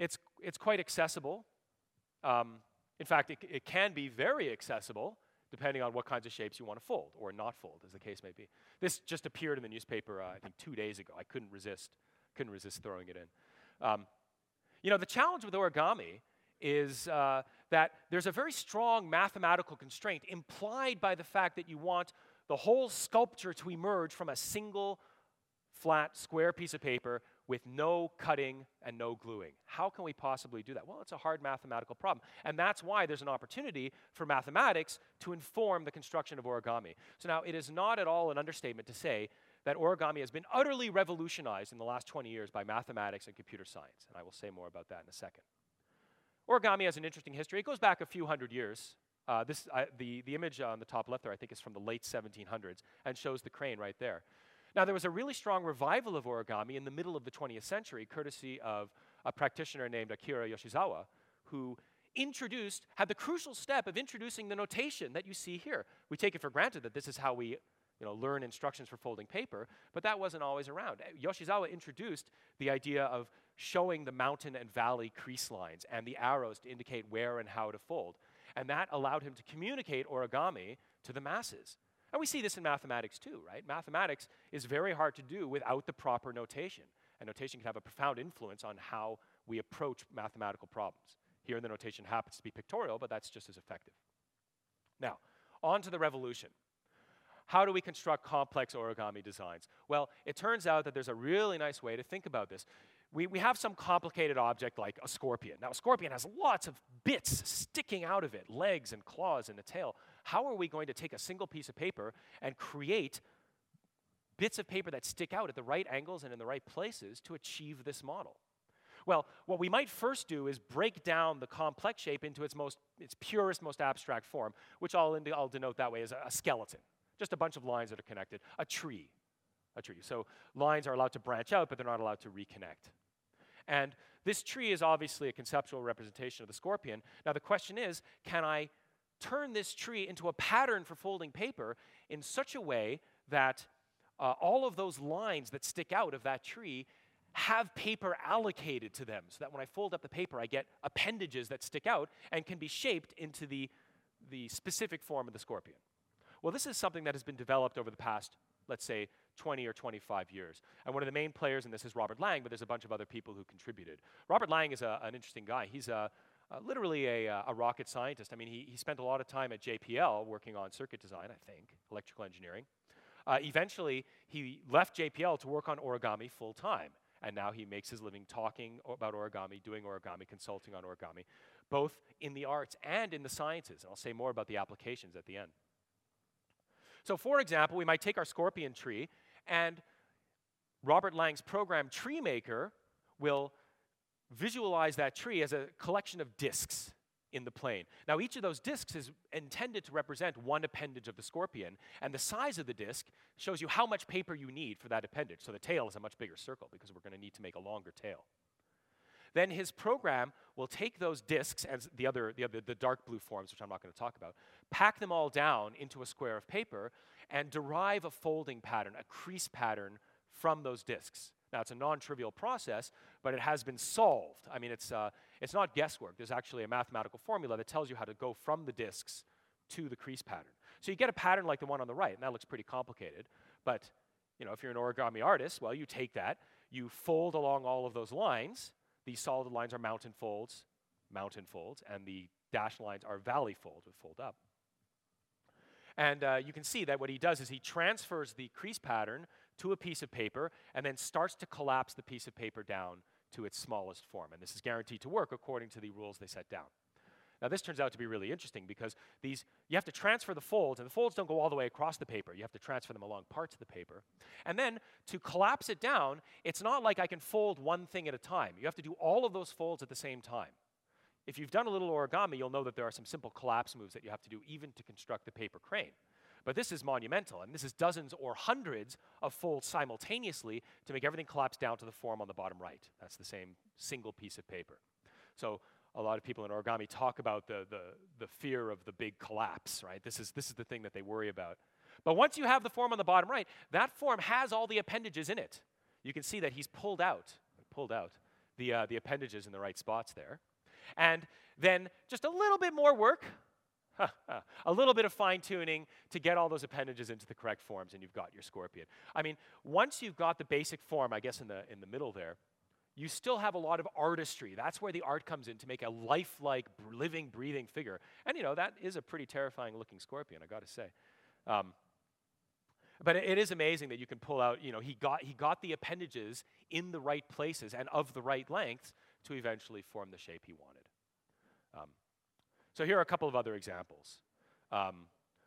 it's quite accessible. Um, in fact, it, it can be very accessible, depending on what kinds of shapes you want to fold or not fold, as the case may be. This just appeared in the newspaper, uh, I think, two days ago. I couldn't resist, couldn't resist throwing it in. Um, you know, the challenge with origami is uh, that there's a very strong mathematical constraint implied by the fact that you want the whole sculpture to emerge from a single flat square piece of paper with no cutting and no gluing. How can we possibly do that? Well, it's a hard mathematical problem. And that's why there's an opportunity for mathematics to inform the construction of origami. So now, it is not at all an understatement to say that origami has been utterly revolutionized in the last twenty years by mathematics and computer science. And I will say more about that in a second. Origami has an interesting history. It goes back a few hundred years. Uh, this, uh, the, the image on the top left there, I think, is from the late seventeen hundreds and shows the crane right there. Now, there was a really strong revival of origami in the middle of the twentieth century, courtesy of a practitioner named Akira Yoshizawa, who introduced, had the crucial step of introducing the notation that you see here. We take it for granted that this is how we you know, learn instructions for folding paper, but that wasn't always around. Yoshizawa introduced the idea of showing the mountain and valley crease lines and the arrows to indicate where and how to fold. And that allowed him to communicate origami to the masses. And we see this in mathematics too, right? Mathematics is very hard to do without the proper notation. And notation can have a profound influence on how we approach mathematical problems. Here the notation happens to be pictorial, but that's just as effective. Now, on to the revolution. How do we construct complex origami designs? Well, it turns out that there's a really nice way to think about this. We, we have some complicated object like a scorpion. Now, a scorpion has lots of bits sticking out of it, legs and claws and a tail. How are we going to take a single piece of paper and create bits of paper that stick out at the right angles and in the right places to achieve this model? Well, what we might first do is break down the complex shape into its most, its purest, most abstract form, which I'll, I'll denote that way as a, a skeleton. Just a bunch of lines that are connected. A tree. A tree. So lines are allowed to branch out, but they're not allowed to reconnect. And this tree is obviously a conceptual representation of the scorpion. Now the question is, can I turn this tree into a pattern for folding paper in such a way that uh, all of those lines that stick out of that tree have paper allocated to them, so that when I fold up the paper, I get appendages that stick out and can be shaped into the, the specific form of the scorpion? Well, this is something that has been developed over the past, let's say, twenty or twenty-five years. And one of the main players in this is Robert Lang, but there's a bunch of other people who contributed. Robert Lang is a, an interesting guy. He's a, a, literally a, a rocket scientist. I mean, he, he spent a lot of time at J P L working on circuit design, I think, electrical engineering. Uh, eventually, he left J P L to work on origami full time. And now he makes his living talking about origami, doing origami, consulting on origami, both in the arts and in the sciences. And I'll say more about the applications at the end. So for example, we might take our scorpion tree, and Robert Lang's program TreeMaker will visualize that tree as a collection of discs in the plane. Now each of those discs is intended to represent one appendage of the scorpion, and the size of the disc shows you how much paper you need for that appendage. So the tail is a much bigger circle because we're going to need to make a longer tail. Then his program will take those discs, and the other, the other, the dark blue forms, which I'm not going to talk about, pack them all down into a square of paper, and derive a folding pattern, a crease pattern from those discs. Now, it's a non-trivial process, but it has been solved. I mean, it's, uh, it's not guesswork. There's actually a mathematical formula that tells you how to go from the discs to the crease pattern. So you get a pattern like the one on the right, and that looks pretty complicated. But you know, if you're an origami artist, well, you take that, you fold along all of those lines. These solid lines are mountain folds, mountain folds, and the dashed lines are valley folds with fold up. And uh, you can see that what he does is he transfers the crease pattern to a piece of paper and then starts to collapse the piece of paper down to its smallest form. And this is guaranteed to work according to the rules they set down. Now this turns out to be really interesting because these, you have to transfer the folds, and the folds don't go all the way across the paper. You have to transfer them along parts of the paper. And then to collapse it down, it's not like I can fold one thing at a time. You have to do all of those folds at the same time. If you've done a little origami, you'll know that there are some simple collapse moves that you have to do even to construct the paper crane. But this is monumental, and this is dozens or hundreds of folds simultaneously to make everything collapse down to the form on the bottom right. That's the same single piece of paper. So a lot of people in origami talk about the, the, the fear of the big collapse, right? This is, this is the thing that they worry about. But once you have the form on the bottom right, that form has all the appendages in it. You can see that he's pulled out, pulled out the, uh, the appendages in the right spots there. And then just a little bit more work, a little bit of fine-tuning to get all those appendages into the correct forms, and you've got your scorpion. I mean, once you've got the basic form, I guess in the, in the middle there, you still have a lot of artistry. That's where the art comes in to make a lifelike, living, breathing figure. And, you know, that is a pretty terrifying-looking scorpion, I got to say. Um, but it, it is amazing that you can pull out, you know, he got, he got the appendages in the right places and of the right lengths to eventually form the shape he wanted. Um, so here are a couple of other examples. Um,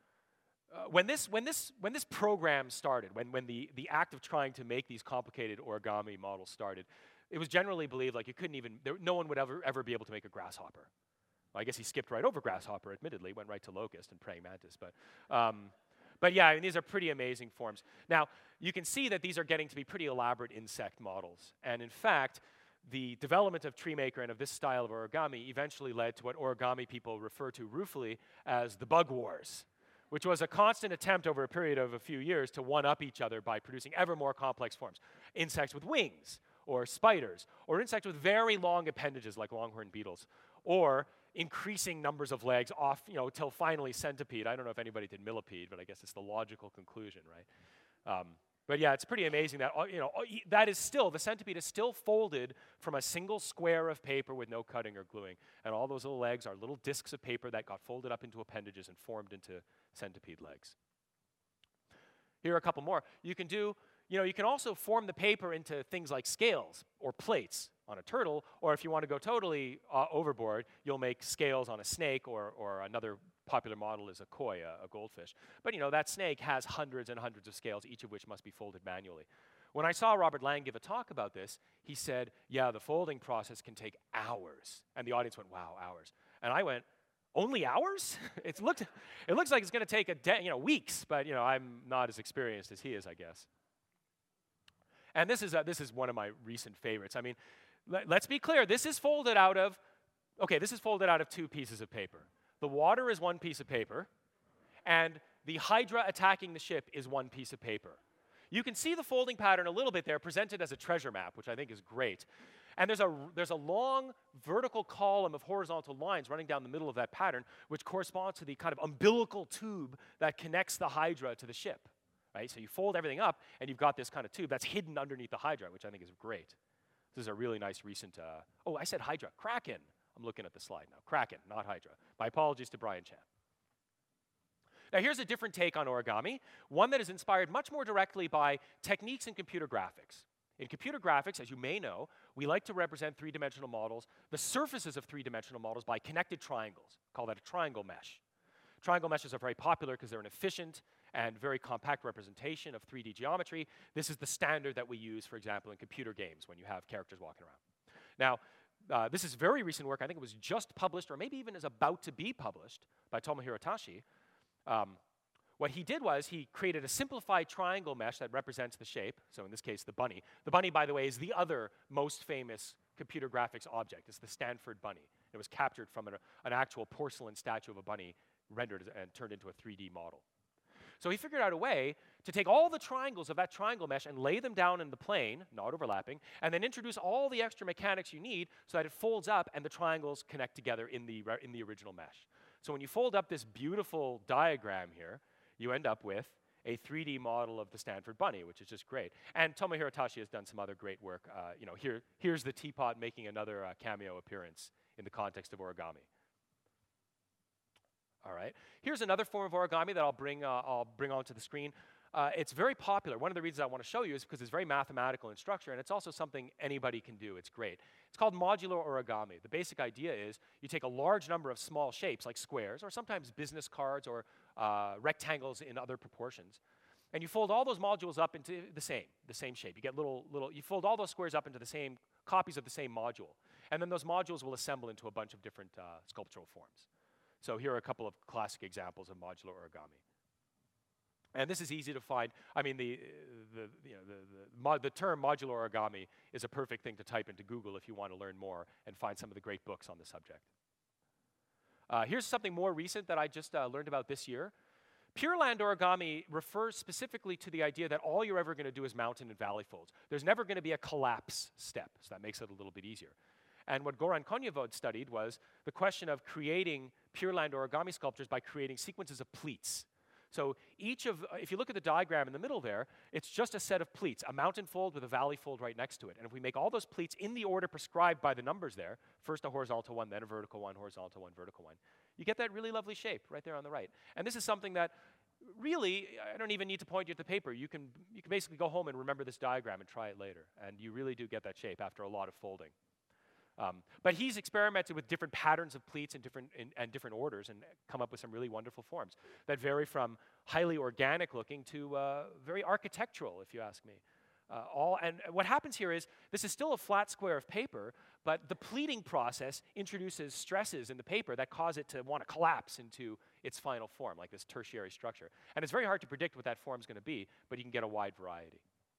uh, when, this, when, this, when this program started, when, when the, the act of trying to make these complicated origami models started, it was generally believed like you couldn't even, there, no one would ever, ever be able to make a grasshopper. Well, I guess he skipped right over grasshopper, admittedly, went right to locust and praying mantis. But, um, but yeah, I mean, these are pretty amazing forms. Now, you can see that these are getting to be pretty elaborate insect models. And in fact, the development of TreeMaker and of this style of origami eventually led to what origami people refer to ruefully as the bug wars, which was a constant attempt over a period of a few years to one-up each other by producing ever more complex forms. Insects with wings, or spiders, or insects with very long appendages like longhorn beetles, or increasing numbers of legs off, you know, till finally centipede. I don't know if anybody did millipede, but I guess it's the logical conclusion, right? Um, but yeah, it's pretty amazing that, you know, that is still, the centipede is still folded from a single square of paper with no cutting or gluing. And all those little legs are little discs of paper that got folded up into appendages and formed into centipede legs. Here are a couple more. You can do, you know, you can also form the paper into things like scales or plates on a turtle, or if you want to go totally uh, overboard, you'll make scales on a snake, or, or another popular model is a koi, a, a goldfish. But you know, that snake has hundreds and hundreds of scales, each of which must be folded manually. When I saw Robert Lang give a talk about this, he said, yeah, the folding process can take hours. And the audience went, wow, hours. And I went, only hours? It's looked, it looks like it's going to take a day, you know, weeks, but you know, I'm not as experienced as he is, I guess. And this is, uh, this is one of my recent favorites. I mean, let, let's be clear, this is folded out of, okay, this is folded out of two pieces of paper. The water is one piece of paper, and the Hydra attacking the ship is one piece of paper. You can see the folding pattern a little bit there, presented as a treasure map, which I think is great. And there's a, there's a long vertical column of horizontal lines running down the middle of that pattern, which corresponds to the kind of umbilical tube that connects the Hydra to the ship. Right? So you fold everything up, and you've got this kind of tube that's hidden underneath the Hydra, which I think is great. This is a really nice recent, uh, oh, I said Hydra, Kraken. I'm looking at the slide now. Kraken, not Hydra. My apologies to Brian Chan. Now here's a different take on origami, one that is inspired much more directly by techniques in computer graphics. In computer graphics, as you may know, we like to represent three-dimensional models, the surfaces of three-dimensional models, by connected triangles. Call that a triangle mesh. Triangle meshes are very popular because they're an efficient and very compact representation of three D geometry. This is the standard that we use, for example, in computer games when you have characters walking around. Now, uh, this is very recent work. I think it was just published, or maybe even is about to be published, by Tomohiro Tashi. Um, what he did was he created a simplified triangle mesh that represents the shape, so in this case, the bunny. The bunny, by the way, is the other most famous computer graphics object. It's the Stanford bunny. It was captured from an, an actual porcelain statue of a bunny, rendered and turned into a three D model. So he figured out a way to take all the triangles of that triangle mesh and lay them down in the plane, not overlapping, and then introduce all the extra mechanics you need so that it folds up and the triangles connect together in the, in the original mesh. So when you fold up this beautiful diagram here, you end up with a three D model of the Stanford bunny, which is just great. And Tomohiro Tashi has done some other great work. Uh, you know, here, here's the teapot making another uh, cameo appearance in the context of origami. All right. Here's another form of origami that I'll bring, uh, I'll bring onto the screen. Uh, it's very popular. One of the reasons I want to show you is because it's very mathematical in structure, and it's also something anybody can do. It's great. It's called modular origami. The basic idea is you take a large number of small shapes, like squares, or sometimes business cards, or uh, rectangles in other proportions, and you fold all those modules up into the same, the same shape. You get little, little, you fold all those squares up into the same copies of the same module, and then those modules will assemble into a bunch of different uh, sculptural forms. So here are a couple of classic examples of modular origami. And this is easy to find. I mean, the, the, you know, the, the, mod, the term modular origami is a perfect thing to type into Google if you want to learn more and find some of the great books on the subject. Uh, here's something more recent that I just uh, learned about this year. Pure Land origami refers specifically to the idea that all you're ever going to do is mountain and valley folds. There's never going to be a collapse step, so that makes it a little bit easier. And what Goran Konjavod studied was the question of creating Pure Land origami sculptures by creating sequences of pleats. So each of, if you look at the diagram in the middle there, it's just a set of pleats, a mountain fold with a valley fold right next to it. And if we make all those pleats in the order prescribed by the numbers there, first a horizontal one, then a vertical one, horizontal one, vertical one, you get that really lovely shape right there on the right. And this is something that really, I don't even need to point you at the paper. You can, you can basically go home and remember this diagram and try it later. And you really do get that shape after a lot of folding. Um, but he's experimented with different patterns of pleats and different, in, and different orders and come up with some really wonderful forms that vary from highly organic looking to uh, very architectural, if you ask me. Uh, all, and what happens here is this is still a flat square of paper, but the pleating process introduces stresses in the paper that cause it to want to collapse into its final form, like this tertiary structure. And it's very hard to predict what that form is going to be, but you can get a wide variety.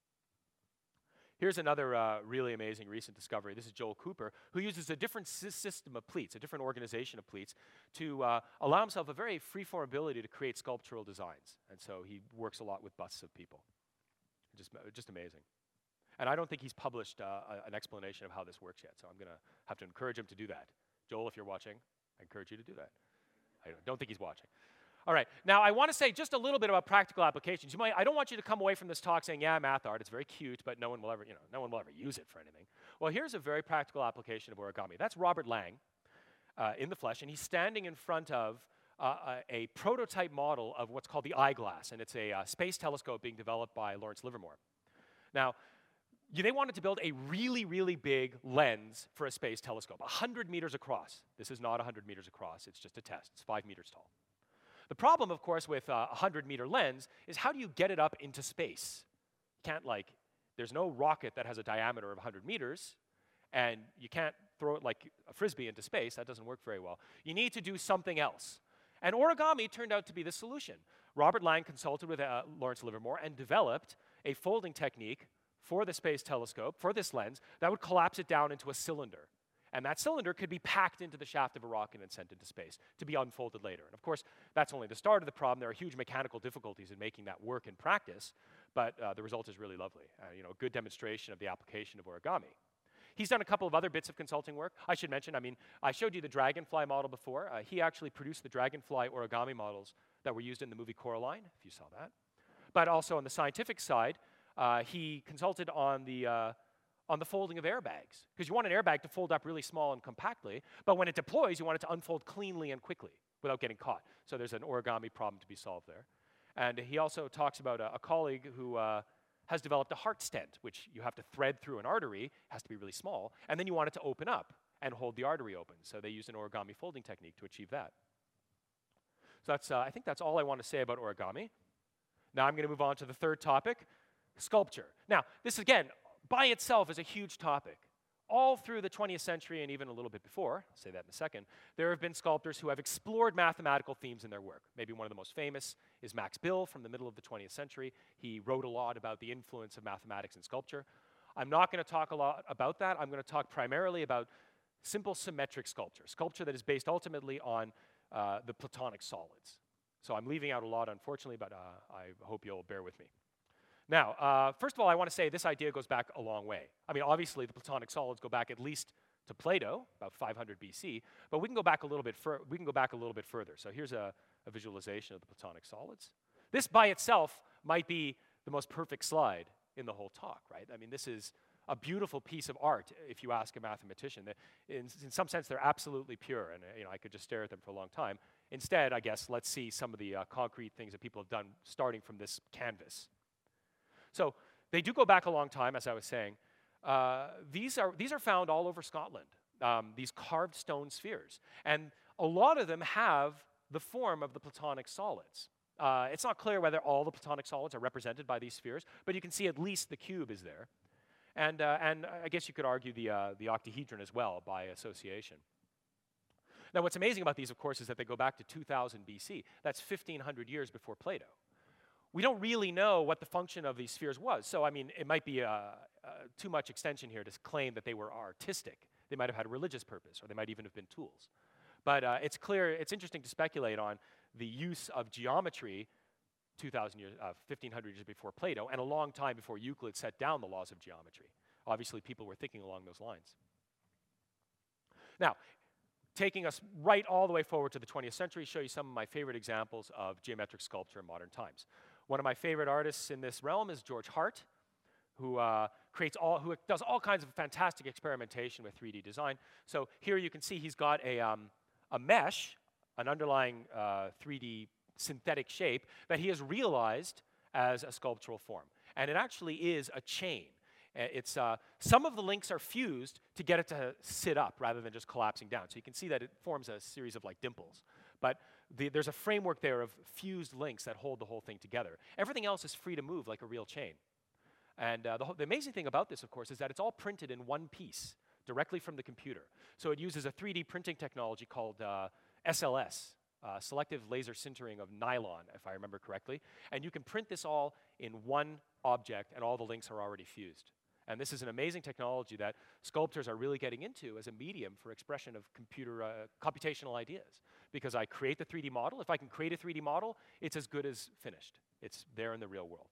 Here's another uh, really amazing recent discovery. This is Joel Cooper, who uses a different sy system of pleats, a different organization of pleats, to uh, allow himself a very free-form ability to create sculptural designs. And so he works a lot with busts of people. Just, just amazing. And I don't think he's published uh, a, an explanation of how this works yet, so I'm going to have to encourage him to do that. Joel, if you're watching, I encourage you to do that. I don't, don't think he's watching. All right, now I want to say just a little bit about practical applications. You might, I don't want you to come away from this talk saying, yeah, math art, it's very cute, but no one will ever, you know, no one will ever use it for anything. Well, here's a very practical application of origami. That's Robert Lang uh, in the flesh, and he's standing in front of uh, a, a prototype model of what's called the eyeglass, and it's a uh, space telescope being developed by Lawrence Livermore. Now, you, they wanted to build a really, really big lens for a space telescope, one hundred meters across. This is not one hundred meters across, it's just a test. It's five meters tall. The problem, of course, with a one hundred meter lens is how do you get it up into space? You can't, like, there's no rocket that has a diameter of one hundred meters, and you can't throw it like a frisbee into space. That doesn't work very well. You need to do something else. And origami turned out to be the solution. Robert Lang consulted with uh, Lawrence Livermore and developed a folding technique for the space telescope, for this lens, that would collapse it down into a cylinder. And that cylinder could be packed into the shaft of a rocket and sent into space to be unfolded later. And of course, that's only the start of the problem. There are huge mechanical difficulties in making that work in practice, but uh, the result is really lovely. Uh, you know, a good demonstration of the application of origami. He's done a couple of other bits of consulting work. I should mention, I mean, I showed you the dragonfly model before. Uh, he actually produced the dragonfly origami models that were used in the movie Coraline, if you saw that. But also on the scientific side, uh, he consulted on the uh, on the folding of airbags. Because you want an airbag to fold up really small and compactly, but when it deploys, you want it to unfold cleanly and quickly without getting caught. So there's an origami problem to be solved there. And he also talks about a, a colleague who uh, has developed a heart stent, which you have to thread through an artery, has to be really small, and then you want it to open up and hold the artery open. So they used an origami folding technique to achieve that. So that's, uh, I think that's all I want to say about origami. Now I'm going to move on to the third topic, sculpture. Now, this again, by itself is a huge topic. All through the twentieth century and even a little bit before, I'll say that in a second, there have been sculptors who have explored mathematical themes in their work. Maybe one of the most famous is Max Bill from the middle of the twentieth century. He wrote a lot about the influence of mathematics in sculpture. I'm not going to talk a lot about that. I'm going to talk primarily about simple symmetric sculpture, sculpture that is based ultimately on uh, the Platonic solids. So I'm leaving out a lot, unfortunately, but uh, I hope you'll bear with me. Now, uh, first of all, I want to say this idea goes back a long way. I mean, obviously, the Platonic solids go back at least to Plato, about five hundred B C, but we can go back a little bit, fur we can go back a little bit further. So here's a, a visualization of the Platonic solids. This by itself might be the most perfect slide in the whole talk, right? I mean, this is a beautiful piece of art, if you ask a mathematician. In, in some sense, they're absolutely pure, and you know, I could just stare at them for a long time. Instead, I guess, let's see some of the uh, concrete things that people have done starting from this canvas. So they do go back a long time, as I was saying. Uh, these, are, these are found all over Scotland, um, these carved stone spheres. And a lot of them have the form of the Platonic solids. Uh, it's not clear whether all the Platonic solids are represented by these spheres, but you can see at least the cube is there. And, uh, and I guess you could argue the, uh, the octahedron as well by association. Now what's amazing about these, of course, is that they go back to two thousand B C. That's fifteen hundred years before Plato. We don't really know what the function of these spheres was. So, I mean, it might be uh, uh, too much extension here to claim that they were artistic. They might have had a religious purpose, or they might even have been tools. But uh, it's clear, it's interesting to speculate on the use of geometry two thousand years, uh, fifteen hundred years before Plato, and a long time before Euclid set down the laws of geometry. Obviously, people were thinking along those lines. Now, taking us right all the way forward to the twentieth century, show you some of my favorite examples of geometric sculpture in modern times. One of my favorite artists in this realm is George Hart, who uh, creates all, who does all kinds of fantastic experimentation with three D design. So here you can see he's got a, um, a mesh, an underlying uh, three D synthetic shape that he has realized as a sculptural form. And it actually is a chain. It's, uh, some of the links are fused to get it to sit up rather than just collapsing down. So you can see that it forms a series of like dimples. But the, there's a framework there of fused links that hold the whole thing together. Everything else is free to move like a real chain. And uh, the, the amazing thing about this, of course, is that it's all printed in one piece directly from the computer. So it uses a three D printing technology called uh, S L S, uh, selective laser sintering of nylon, if I remember correctly. And you can print this all in one object, and all the links are already fused. And this is an amazing technology that sculptors are really getting into as a medium for expression of computer uh, computational ideas. Because I create the three D model. If I can create a three D model, it's as good as finished. It's there in the real world.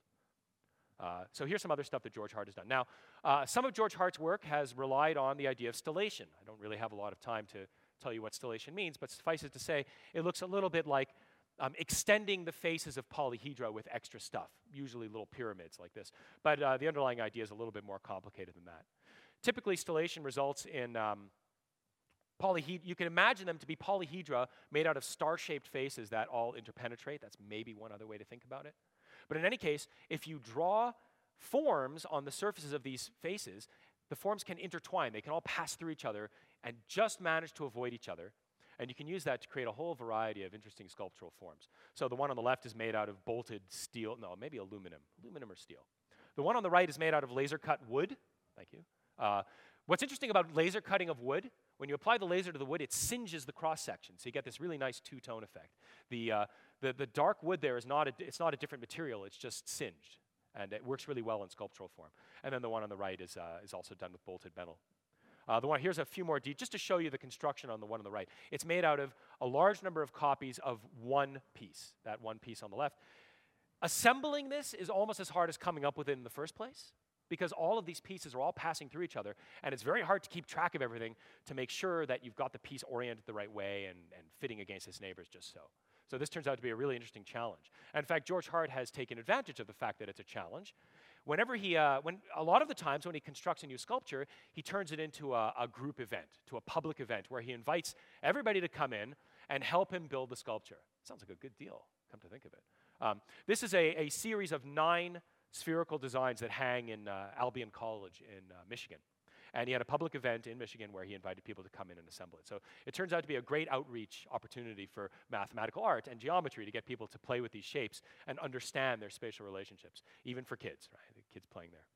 Uh, so here's some other stuff that George Hart has done. Now, uh, some of George Hart's work has relied on the idea of stellation. I don't really have a lot of time to tell you what stellation means, but suffice it to say, it looks a little bit like Um, extending the faces of polyhedra with extra stuff, usually little pyramids like this. But uh, the underlying idea is a little bit more complicated than that. Typically, stellation results in um, polyhedra. You can imagine them to be polyhedra made out of star-shaped faces that all interpenetrate. That's maybe one other way to think about it. But in any case, if you draw forms on the surfaces of these faces, the forms can intertwine. They can all pass through each other and just manage to avoid each other. And you can use that to create a whole variety of interesting sculptural forms. So the one on the left is made out of bolted steel, no, maybe aluminum, aluminum or steel. The one on the right is made out of laser-cut wood. Thank you. Uh, what's interesting about laser cutting of wood, when you apply the laser to the wood, it singes the cross-section. So you get this really nice two-tone effect. The, uh, the, the dark wood there is not a, it's not a different material, it's just singed. And it works really well in sculptural form. And then the one on the right is, uh, is also done with bolted metal. Uh, the one, here's a few more details, just to show you the construction on the one on the right. It's made out of a large number of copies of one piece, that one piece on the left. Assembling this is almost as hard as coming up with it in the first place, because all of these pieces are all passing through each other, and it's very hard to keep track of everything to make sure that you've got the piece oriented the right way and, and fitting against its neighbors just so. So this turns out to be a really interesting challenge. And in fact, George Hart has taken advantage of the fact that it's a challenge. Whenever he, uh, when, a lot of the times when he constructs a new sculpture, he turns it into a, a group event, to a public event, where he invites everybody to come in and help him build the sculpture. Sounds like a good deal, come to think of it. Um, this is a, a series of nine spherical designs that hang in uh, Albion College in uh, Michigan. And he had a public event in Michigan where he invited people to come in and assemble it. So it turns out to be a great outreach opportunity for mathematical art and geometry to get people to play with these shapes and understand their spatial relationships, even for kids, right? The kids playing there.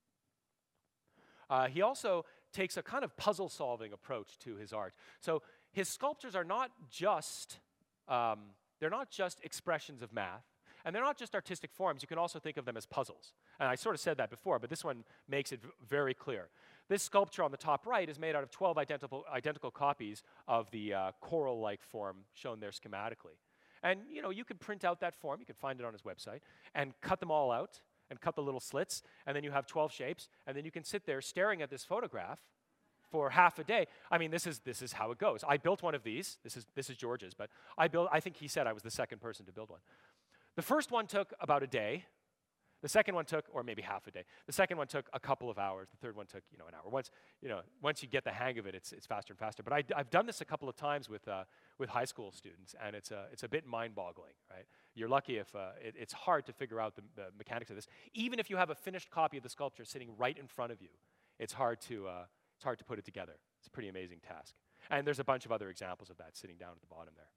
Uh, he also takes a kind of puzzle-solving approach to his art. So his sculptures are not just, um, they're not just expressions of math. And they're not just artistic forms, you can also think of them as puzzles. And I sort of said that before, but this one makes it v very clear. This sculpture on the top right is made out of twelve identical, identical copies of the uh, coral-like form shown there schematically. And you know, you could print out that form, you can find it on his website, and cut them all out, and cut the little slits, and then you have twelve shapes, and then you can sit there staring at this photograph for half a day. I mean, this is, this is how it goes. I built one of these. This is, this is George's, but I, built, I think he said I was the second person to build one. The first one took about a day. The second one took, or maybe half a day. The second one took a couple of hours. The third one took, you know, an hour. Once, you know, once you get the hang of it, it's, it's faster and faster. But I, I've done this a couple of times with, uh, with high school students, and it's a, it's a bit mind-boggling, right? You're lucky if uh, it, it's hard to figure out the, the mechanics of this. Even if you have a finished copy of the sculpture sitting right in front of you, it's hard to, uh, it's hard to put it together. It's a pretty amazing task. And there's a bunch of other examples of that sitting down at the bottom there.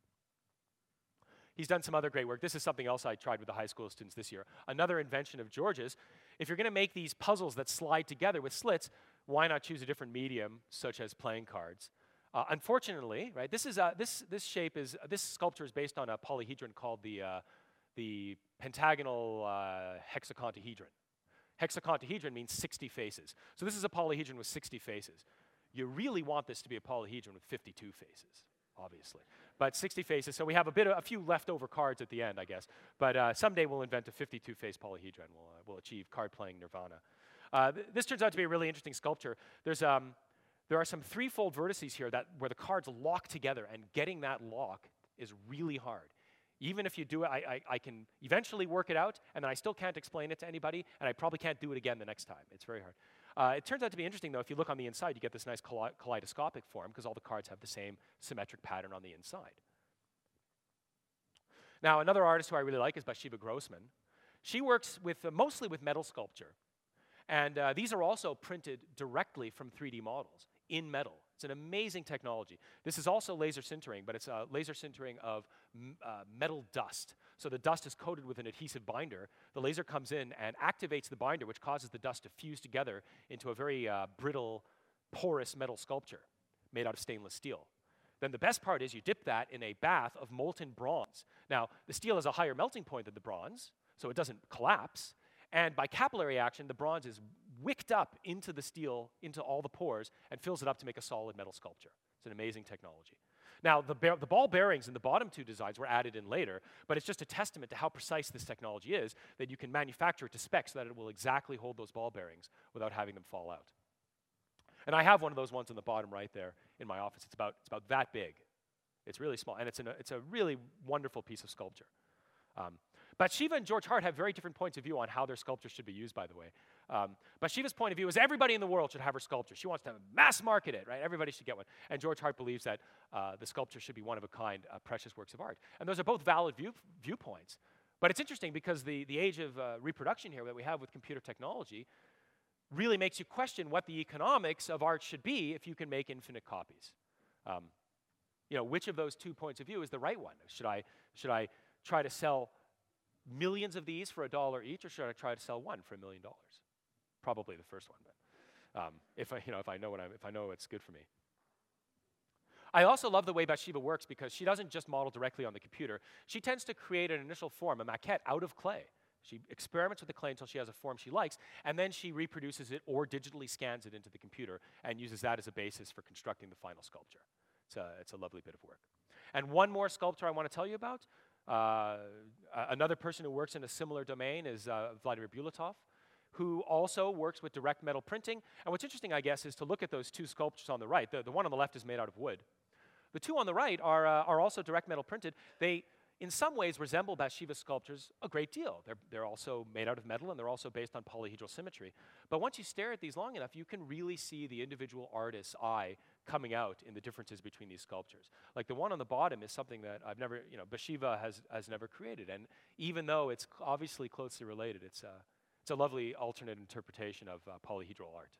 He's done some other great work. This is something else I tried with the high school students this year. Another invention of George's. If you're going to make these puzzles that slide together with slits, why not choose a different medium, such as playing cards? Uh, unfortunately, right, this, is, uh, this, this shape is, uh, this sculpture is based on a polyhedron called the, uh, the pentagonal uh, hexacantahedron. Hexacantahedron means sixty faces. So this is a polyhedron with sixty faces. You really want this to be a polyhedron with fifty-two faces. obviously. But sixty faces, so we have a bit of, a few leftover cards at the end, I guess. But uh, someday we'll invent a fifty-two face polyhedron. We'll, uh, we'll achieve card-playing nirvana. Uh, th this turns out to be a really interesting sculpture. There's, um, there are some threefold vertices here that, where the cards lock together, and getting that lock is really hard. Even if you do it, I, I, I can eventually work it out, and then I still can't explain it to anybody, and I probably can't do it again the next time. It's very hard. Uh, it turns out to be interesting, though. If you look on the inside, you get this nice kale kaleidoscopic form, because all the cards have the same symmetric pattern on the inside. Now, another artist who I really like is Bathsheba Grossman. She works with, uh, mostly with metal sculpture. And uh, these are also printed directly from three D models in metal. It's an amazing technology. This is also laser sintering, but it's a laser sintering of m uh, metal dust. So the dust is coated with an adhesive binder. The laser comes in and activates the binder, which causes the dust to fuse together into a very uh, brittle, porous metal sculpture made out of stainless steel. Then the best part is you dip that in a bath of molten bronze. Now, the steel has a higher melting point than the bronze, so it doesn't collapse. And by capillary action, the bronze is wicked up into the steel, into all the pores, and fills it up to make a solid metal sculpture. It's an amazing technology. Now, the, the ball bearings in the bottom two designs were added in later, but it's just a testament to how precise this technology is, that you can manufacture it to spec so that it will exactly hold those ball bearings without having them fall out. And I have one of those ones in the bottom right there in my office. It's about, it's about that big. It's really small, and it's, an, it's a really wonderful piece of sculpture. Um, Bathsheba and George Hart have very different points of view on how their sculptures should be used, by the way. Um, Bathsheba's point of view is everybody in the world should have her sculpture. She wants to mass market it, right? Everybody should get one. And George Hart believes that uh, the sculpture should be one-of-a-kind, uh, precious works of art. And those are both valid view viewpoints. But it's interesting because the, the age of uh, reproduction here that we have with computer technology really makes you question what the economics of art should be if you can make infinite copies. Um, you know, which of those two points of view is the right one? Should I, should I try to sell millions of these for a dollar each, or should I try to sell one for a million dollars? Probably the first one, but um, if I, you know, if I know what I'm, if I know what's good for me. I also love the way Bathsheba works because she doesn't just model directly on the computer. She tends to create an initial form, a maquette, out of clay. She experiments with the clay until she has a form she likes, and then she reproduces it or digitally scans it into the computer and uses that as a basis for constructing the final sculpture. It's a, it's a lovely bit of work. And one more sculptor I want to tell you about. Uh, another person who works in a similar domain is uh, Vladimir Bulatov, who also works with direct metal printing. And what's interesting, I guess, is to look at those two sculptures on the right. The, the one on the left is made out of wood. The two on the right are, uh, are also direct metal printed. They, in some ways, resemble Bathsheba's sculptures a great deal. They're, they're also made out of metal, and they're also based on polyhedral symmetry. But once you stare at these long enough, you can really see the individual artist's eye coming out in the differences between these sculptures. Like the one on the bottom is something that I've never, you know, Bathsheba has, has never created. And even though it's obviously closely related, it's a, it's a lovely alternate interpretation of uh, polyhedral art.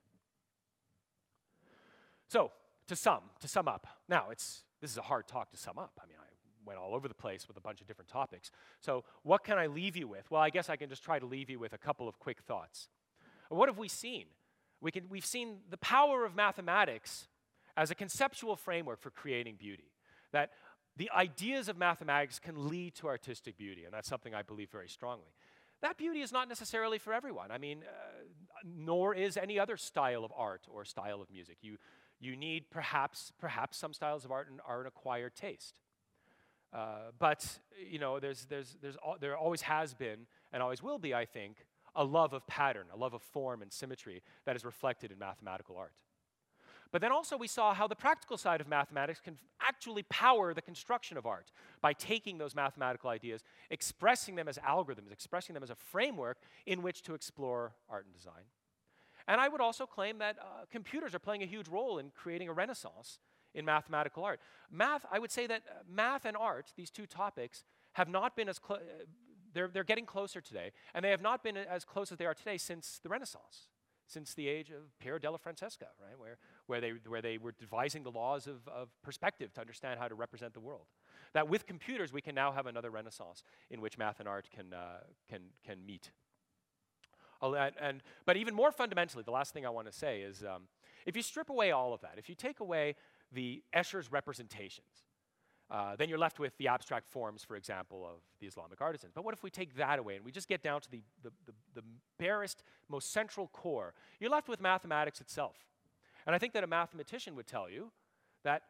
So, to sum, to sum up. Now, it's, this is a hard talk to sum up. I mean, I went all over the place with a bunch of different topics. So what can I leave you with? Well, I guess I can just try to leave you with a couple of quick thoughts. What have we seen? We can, we've seen the power of mathematics as a conceptual framework for creating beauty. That the ideas of mathematics can lead to artistic beauty, and that's something I believe very strongly. That beauty is not necessarily for everyone. I mean, uh, nor is any other style of art or style of music. You, you need perhaps, perhaps some styles of art are an acquired taste. Uh, but, you know, there's, there's, there's al there always has been, and always will be, I think, a love of pattern, a love of form and symmetry that is reflected in mathematical art. But then also we saw how the practical side of mathematics can actually power the construction of art by taking those mathematical ideas, expressing them as algorithms, expressing them as a framework in which to explore art and design. And I would also claim that uh, computers are playing a huge role in creating a renaissance in mathematical art. Math, I would say that uh, math and art, these two topics, have not been as close, uh, they're, they're getting closer today, and they have not been as close as they are today since the Renaissance, since the age of Piero della Francesca, right, where, where, they, where they were devising the laws of, of perspective to understand how to represent the world. That with computers, we can now have another renaissance in which math and art can, uh, can, can meet. And, and, but even more fundamentally, the last thing I want to say is, um, if you strip away all of that, if you take away the Escher's representations, uh, then you're left with the abstract forms, for example, of the Islamic artisans. But what if we take that away and we just get down to the, the, the, the barest, most central core? You're left with mathematics itself. And I think that a mathematician would tell you that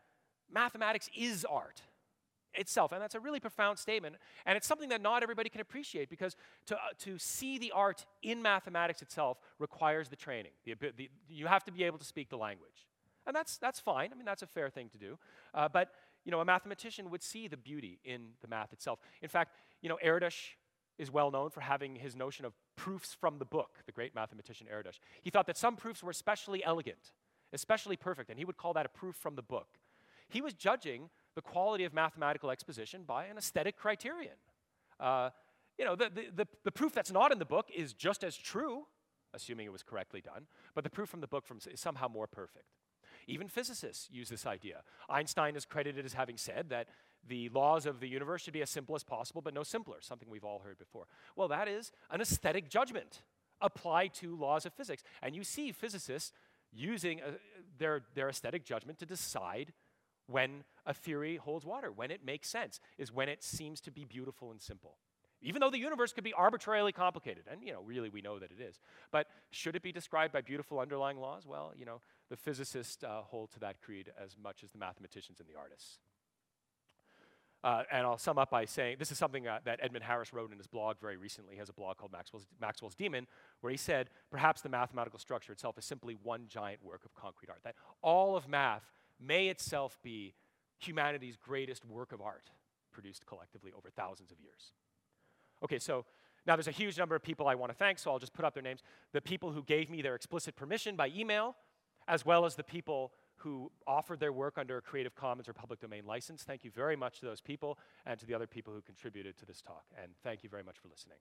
mathematics is art itself, and that's a really profound statement, and it's something that not everybody can appreciate, because to, uh, to see the art in mathematics itself requires the training. The, the, you have to be able to speak the language, and that's, that's fine. I mean, that's a fair thing to do, uh, but you know, a mathematician would see the beauty in the math itself. In fact, you know, Erdős is well known for having his notion of proofs from the book, the great mathematician Erdős. He thought that some proofs were especially elegant, especially perfect, and he would call that a proof from the book. He was judging the quality of mathematical exposition by an aesthetic criterion. Uh, you know, the, the, the, the proof that's not in the book is just as true, assuming it was correctly done, but the proof from the book from, is somehow more perfect. Even physicists use this idea. Einstein is credited as having said that the laws of the universe should be as simple as possible, but no simpler, something we've all heard before. Well, that is an aesthetic judgment applied to laws of physics. And you see physicists using uh, their, their aesthetic judgment to decide when a theory holds water, when it makes sense, is when it seems to be beautiful and simple. Even though the universe could be arbitrarily complicated, and you know, really we know that it is. But should it be described by beautiful underlying laws? Well, you know, the physicists uh, hold to that creed as much as the mathematicians and the artists. Uh, and I'll sum up by saying, this is something uh, that Edmund Harris wrote in his blog very recently. He has a blog called Maxwell's, Maxwell's Demon, where he said, perhaps the mathematical structure itself is simply one giant work of concrete art. That all of math may itself be humanity's greatest work of art, produced collectively over thousands of years. Okay, so now there's a huge number of people I want to thank, so I'll just put up their names. The people who gave me their explicit permission by email, as well as the people who offered their work under a Creative Commons or public domain license. Thank you very much to those people and to the other people who contributed to this talk. And thank you very much for listening.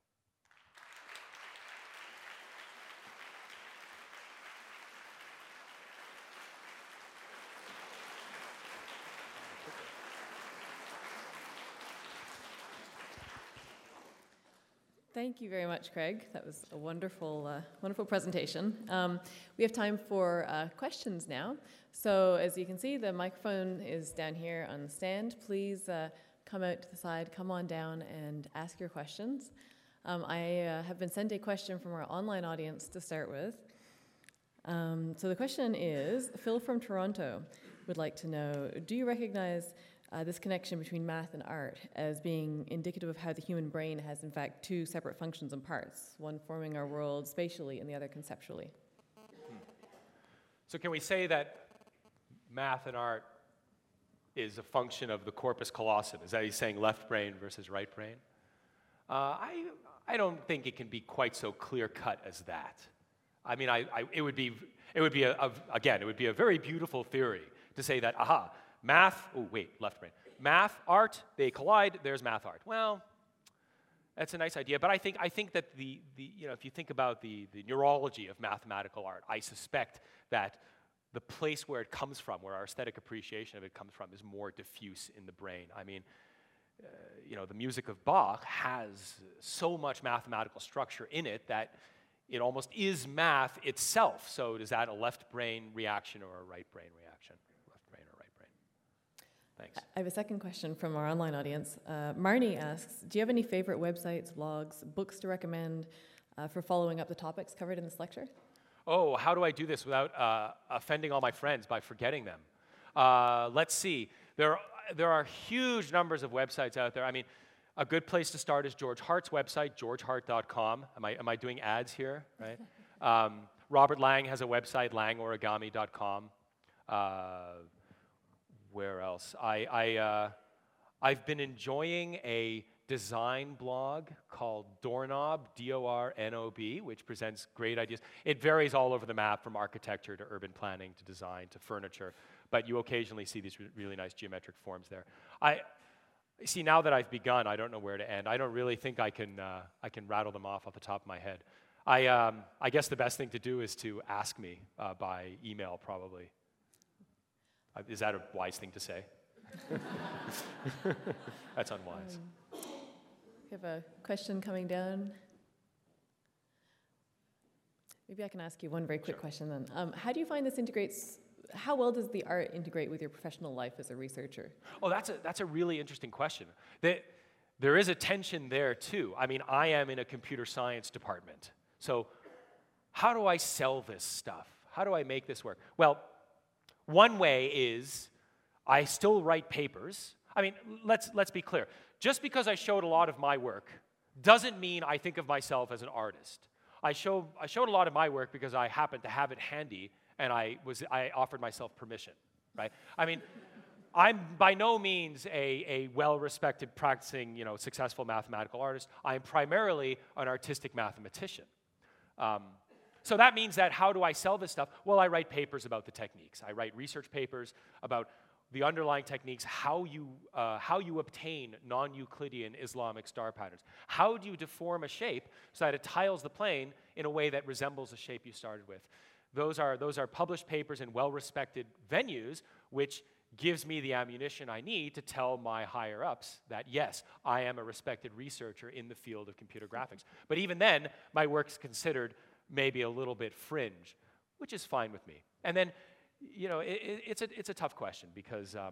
Thank you very much, Craig. That was a wonderful, uh, wonderful presentation. Um, we have time for uh, questions now. So as you can see, the microphone is down here on the stand. Please uh, come out to the side, come on down and ask your questions. Um, I uh, have been sent a question from our online audience to start with. Um, so the question is, Phil from Toronto would like to know, do you recognize Uh, this connection between math and art as being indicative of how the human brain has, in fact, two separate functions and parts, one forming our world spatially and the other conceptually? Hmm. So can we say that math and art is a function of the corpus callosum? Is that he's saying left brain versus right brain? Uh, I, I don't think it can be quite so clear-cut as that. I mean, I, I, it would be, it would be a, a, again, it would be a very beautiful theory to say that, aha, math, oh wait, left brain. Math, art, they collide, there's math art. Well, that's a nice idea, but I think, I think that the, the, you know, if you think about the, the neurology of mathematical art, I suspect that the place where it comes from, where our aesthetic appreciation of it comes from, is more diffuse in the brain. I mean, uh, you know, the music of Bach has so much mathematical structure in it that it almost is math itself. So is that a left brain reaction or a right brain reaction? Thanks. I have a second question from our online audience. Uh, Marnie asks, do you have any favorite websites, blogs, books to recommend uh, for following up the topics covered in this lecture? Oh, how do I do this without uh, offending all my friends by forgetting them? Uh, let's see. There are, there are huge numbers of websites out there. I mean, a good place to start is George Hart's website, george hart dot com. Am I, am I doing ads here, right? um, Robert Lang has a website, lang origami dot com. Uh, Where else? I, I, uh, I've been enjoying a design blog called Doorknob, D O R N O B, which presents great ideas. It varies all over the map, from architecture to urban planning to design to furniture, but you occasionally see these re really nice geometric forms there. I see, now that I've begun, I don't know where to end. I don't really think I can, uh, I can rattle them off off the top of my head. I, um, I guess the best thing to do is to ask me uh, by email, probably. Is that a wise thing to say? That's unwise. Um, we have a question coming down. Maybe I can ask you one very quick sure. question then. Um, how do you find this integrates, how well does the art integrate with your professional life as a researcher? Oh, that's a, that's a really interesting question. There, there is a tension there too. I mean, I am in a computer science department. So how do I sell this stuff? How do I make this work? Well, one way is I still write papers. I mean, let's, let's be clear. Just because I showed a lot of my work doesn't mean I think of myself as an artist. I, show, I showed a lot of my work because I happened to have it handy, and I, was, I offered myself permission, right? I mean, I'm by no means a, a well-respected, practicing, you know, successful mathematical artist. I am primarily an artistic mathematician. Um, so that means that how do I sell this stuff? Well, I write papers about the techniques. I write research papers about the underlying techniques, how you, uh, how you obtain non-Euclidean Islamic star patterns. How do you deform a shape so that it tiles the plane in a way that resembles the shape you started with? Those are, those are published papers in well-respected venues, which gives me the ammunition I need to tell my higher-ups that, yes, I am a respected researcher in the field of computer graphics. But even then, my work's considered maybe a little bit fringe, which is fine with me. And then, you know, it, it, it's, a, it's a tough question because, um,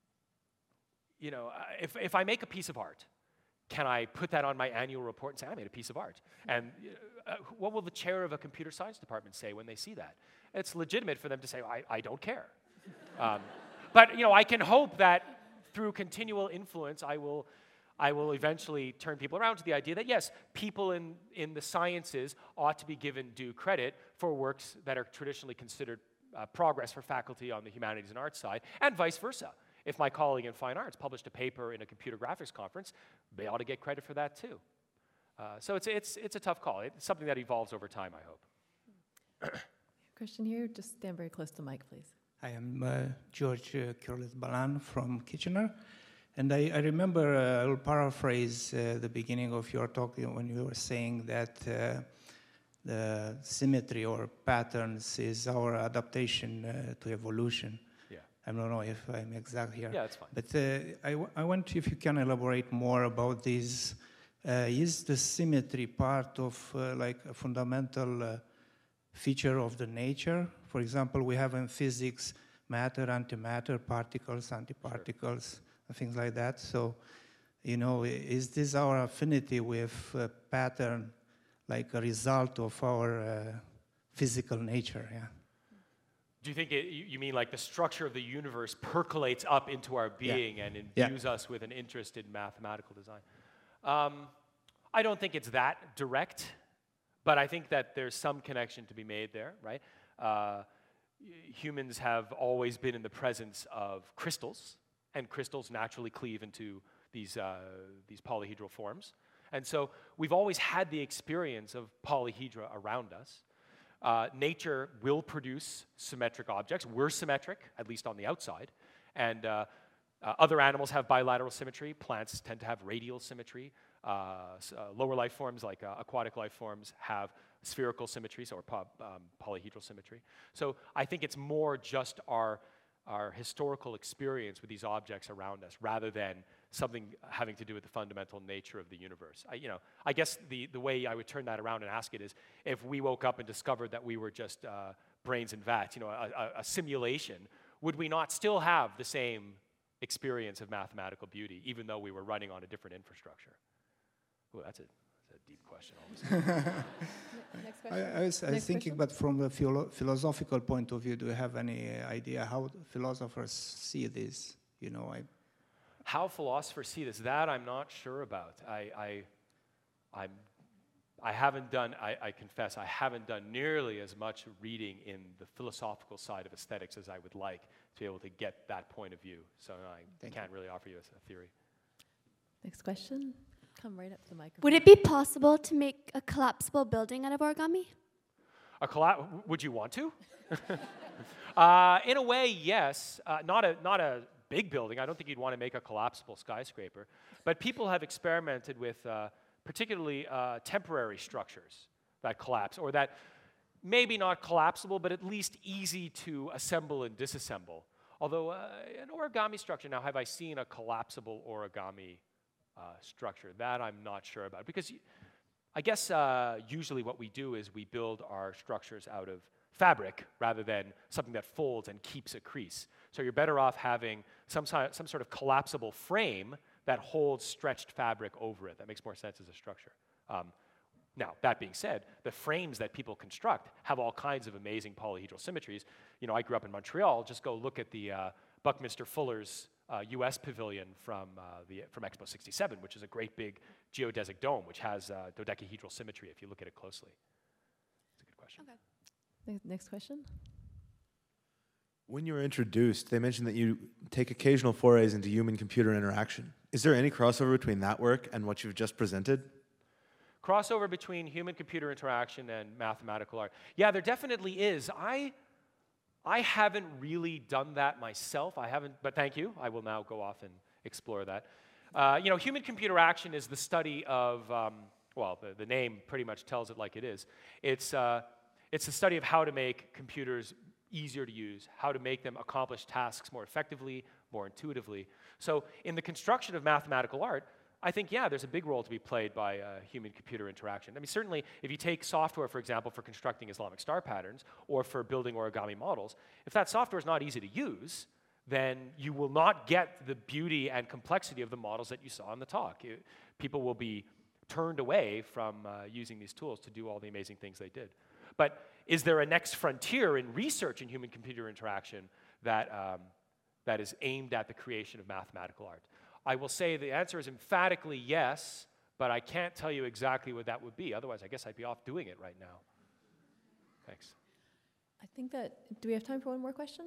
you know, if, if I make a piece of art, can I put that on my annual report and say, I made a piece of art? And uh, what will the chair of a computer science department say when they see that? It's legitimate for them to say, I, I don't care. Um, But you know, I can hope that through continual influence, I will, I will eventually turn people around to the idea that yes, people in, in the sciences ought to be given due credit for works that are traditionally considered uh, progress for faculty on the humanities and arts side, and vice versa. If my colleague in fine arts published a paper in a computer graphics conference, they ought to get credit for that too. Uh, so it's, it's, it's a tough call. It's something that evolves over time, I hope. Question here, just stand very close to the mic, please. I am uh, George uh, Curlis-Balan from Kitchener, and I, I remember, uh, I will paraphrase uh, the beginning of your talk when you were saying that uh, the symmetry or patterns is our adaptation uh, to evolution. Yeah. I don't know if I'm exact here. Yeah, that's fine. But uh, I, w I want if you can elaborate more about this. Uh, is the symmetry part of uh, like a fundamental uh, feature of the nature? For example, we have in physics matter, antimatter, particles, antiparticles, sure. and things like that. So, you know, is this our affinity with uh, pattern like a result of our uh, physical nature? Yeah. Do you think it, you mean like the structure of the universe percolates up into our being yeah. and imbues yeah. us with an interest in mathematical design? Um, I don't think it's that direct, but I think that there's some connection to be made there, right? Uh, humans have always been in the presence of crystals, and crystals naturally cleave into these, uh, these polyhedral forms. And so we've always had the experience of polyhedra around us. Uh, nature will produce symmetric objects. We're symmetric, at least on the outside. And uh, uh, other animals have bilateral symmetry. Plants tend to have radial symmetry. Uh, so, uh, lower life forms, like uh, aquatic life forms, have spherical symmetry, so or po um, polyhedral symmetry. So I think it's more just our, our historical experience with these objects around us, rather than something having to do with the fundamental nature of the universe. I, you know, I guess the, the way I would turn that around and ask it is, if we woke up and discovered that we were just uh, brains and vats, you know, a, a, a simulation, would we not still have the same experience of mathematical beauty, even though we were running on a different infrastructure? Ooh, that's a, that's a deep question. Next question. I, I was, I was thinking, but from the philo philosophical point of view, do you have any idea how philosophers see this? You know, I. How philosophers see this? That I'm not sure about. I, I, I'm, I haven't done. I, I confess, I haven't done nearly as much reading in the philosophical side of aesthetics as I would like to be able to get that point of view. So I Thank can't you. really offer you a, a theory. Next question. Come right up to the microphone. Would it be possible to make a collapsible building out of origami? A colla would you want to? uh, in a way, yes. Uh, not a not a big building. I don't think you'd want to make a collapsible skyscraper. But people have experimented with uh, particularly uh, temporary structures that collapse, or that maybe not collapsible, but at least easy to assemble and disassemble. Although uh, an origami structure, now have I seen a collapsible origami Uh, structure? That I'm not sure about, because I guess uh, usually what we do is we build our structures out of fabric rather than something that folds and keeps a crease. So you're better off having some, some sort of collapsible frame that holds stretched fabric over it. That makes more sense as a structure. Um, now, that being said, the frames that people construct have all kinds of amazing polyhedral symmetries. You know, I grew up in Montreal. Just go look at the uh, Buckminster Fuller's uh, U S pavilion from, uh, the, from Expo sixty-seven, which is a great big geodesic dome, which has uh, dodecahedral symmetry if you look at it closely. It's a good question. Okay. Next question. When you were introduced, they mentioned that you take occasional forays into human-computer interaction. Is there any crossover between that work and what you've just presented? Crossover between human-computer interaction and mathematical art. Yeah, there definitely is. I, I haven't really done that myself. I haven't, but thank you. I will now go off and explore that. Uh, you know, human-computer action is the study of, um, well, the, the name pretty much tells it like it is. It's, uh, it's the study of how to make computers easier to use, how to make them accomplish tasks more effectively, more intuitively. So in the construction of mathematical art, I think, yeah, there's a big role to be played by uh, human-computer interaction. I mean, certainly, if you take software, for example, for constructing Islamic star patterns or for building origami models, if that software is not easy to use, then you will not get the beauty and complexity of the models that you saw in the talk. It, people will be turned away from uh, using these tools to do all the amazing things they did. But is there a next frontier in research in human-computer interaction that, um, that is aimed at the creation of mathematical art? I will say the answer is emphatically yes, but I can't tell you exactly what that would be. Otherwise, I guess I'd be off doing it right now. Thanks. I think that, do we have time for one more question?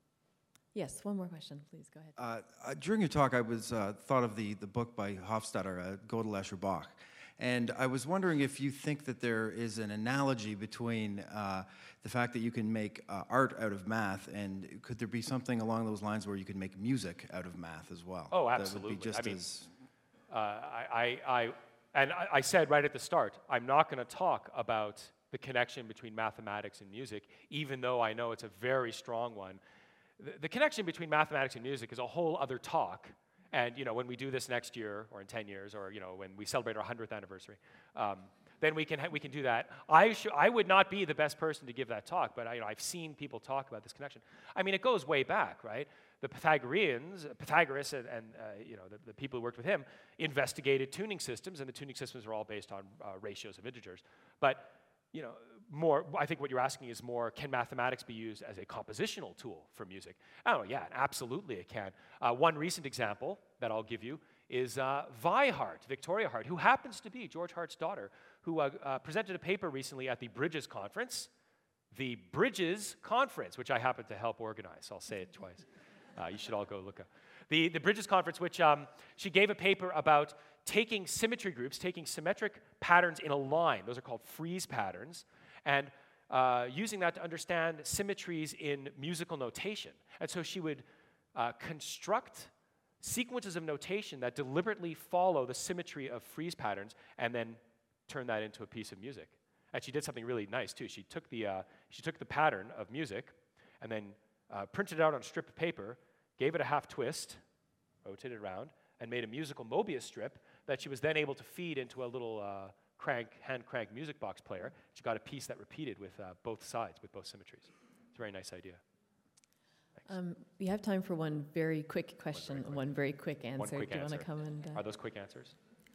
Yes, one more question, please, go ahead. Uh, uh, during your talk, I was uh, thought of the, the book by Hofstadter, uh, Gödel, Escher, Bach. And I was wondering if you think that there is an analogy between uh, the fact that you can make uh, art out of math, and could there be something along those lines where you can make music out of math as well? Oh, absolutely. That would be just I mean, as uh, I, I, I, and I, I said right at the start, I'm not going to talk about the connection between mathematics and music, even though I know it's a very strong one. The, the connection between mathematics and music is a whole other talk. And you know, when we do this next year, or in ten years, or you know, when we celebrate our hundredth anniversary, um, then we can we can do that. I sh I would not be the best person to give that talk, but I, you know, I've seen people talk about this connection. I mean, it goes way back, right? The Pythagoreans, Pythagoras, and, and uh, you know, the, the people who worked with him investigated tuning systems, and the tuning systems are all based on uh, ratios of integers. But you know, more, I think what you're asking is more, can mathematics be used as a compositional tool for music? Oh, yeah, absolutely it can. Uh, one recent example that I'll give you is uh, Vi Hart, Victoria Hart, who happens to be George Hart's daughter, who uh, uh, presented a paper recently at the Bridges Conference, the Bridges Conference, which I happen to help organize. So I'll say it twice. Uh, you should all go look up. The, the Bridges Conference, which um, she gave a paper about taking symmetry groups, taking symmetric patterns in a line, those are called frieze patterns, and uh, using that to understand symmetries in musical notation. And so she would uh, construct sequences of notation that deliberately follow the symmetry of frieze patterns and then turn that into a piece of music. And she did something really nice too. She took the, uh, she took the pattern of music and then uh, printed it out on a strip of paper, gave it a half twist, rotated it around, and made a musical Mobius strip that she was then able to feed into a little uh, crank, hand crank music box player. She got a piece that repeated with uh, both sides, with both symmetries. It's a very nice idea. Um, we have time for one very quick question, one very quick, one very quick answer. One quick Do you answer. want to come and? Uh, Are those quick answers?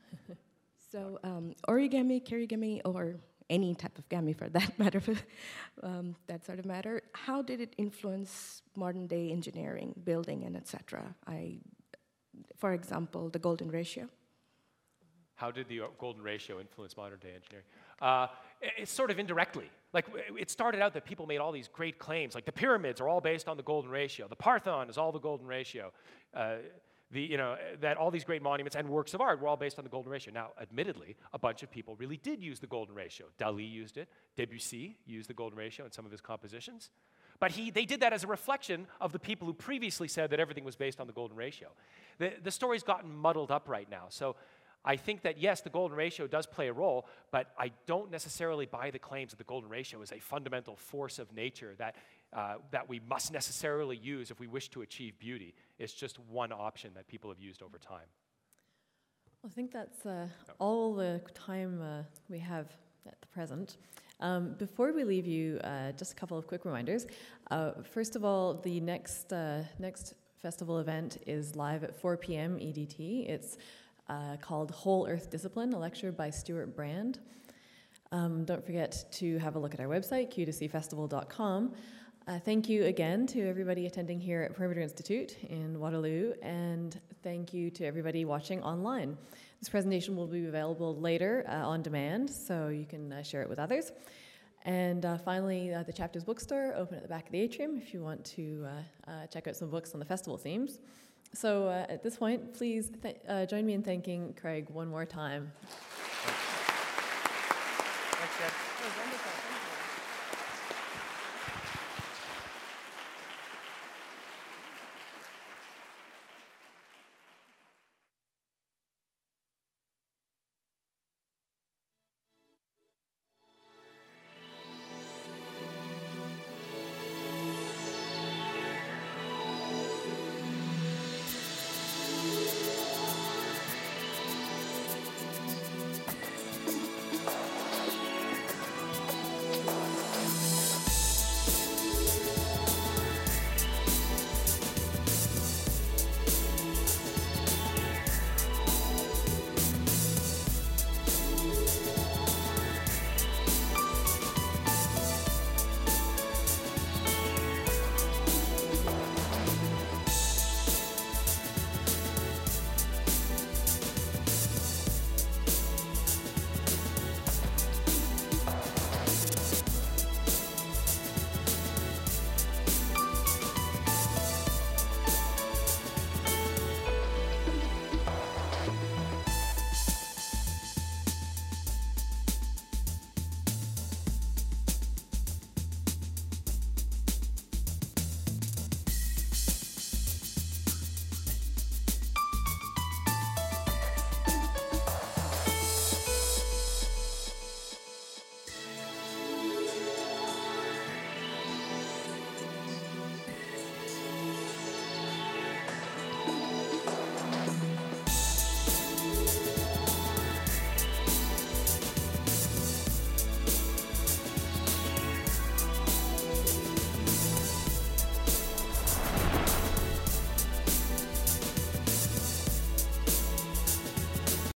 So um, origami, kirigami, or any type of gami for that matter, um, that sort of matter, how did it influence modern day engineering, building, and et cetera? I, for example, the golden ratio. How did the golden ratio influence modern day engineering? Uh, it's sort of indirectly. Like, it started out that people made all these great claims, like the pyramids are all based on the golden ratio. The Parthenon is all the golden ratio. Uh, the, you know, that all these great monuments and works of art were all based on the golden ratio. Now, admittedly, a bunch of people really did use the golden ratio. Dali used it. Debussy used the golden ratio in some of his compositions. But he, they did that as a reflection of the people who previously said that everything was based on the golden ratio. The, the story's gotten muddled up right now. So I think that, yes, the golden ratio does play a role, but I don't necessarily buy the claims that the golden ratio is a fundamental force of nature that, uh, that we must necessarily use if we wish to achieve beauty. It's just one option that people have used over time. Well, I think that's uh, all the time uh, we have at the present. Um, before we leave you, uh, just a couple of quick reminders. Uh, first of all, the next, uh, next festival event is live at four p m E D T. It's Uh, called Whole Earth Discipline, a lecture by Stuart Brand. Um, don't forget to have a look at our website, q two c festival dot com. Uh, thank you again to everybody attending here at Perimeter Institute in Waterloo, and thank you to everybody watching online. This presentation will be available later uh, on demand, so you can uh, share it with others. And uh, finally, uh, the Chapters Bookstore, open at the back of the atrium if you want to uh, uh, check out some books on the festival themes. So uh, at this point, please th uh, join me in thanking Craig one more time. Thanks, Jen. That was wonderful.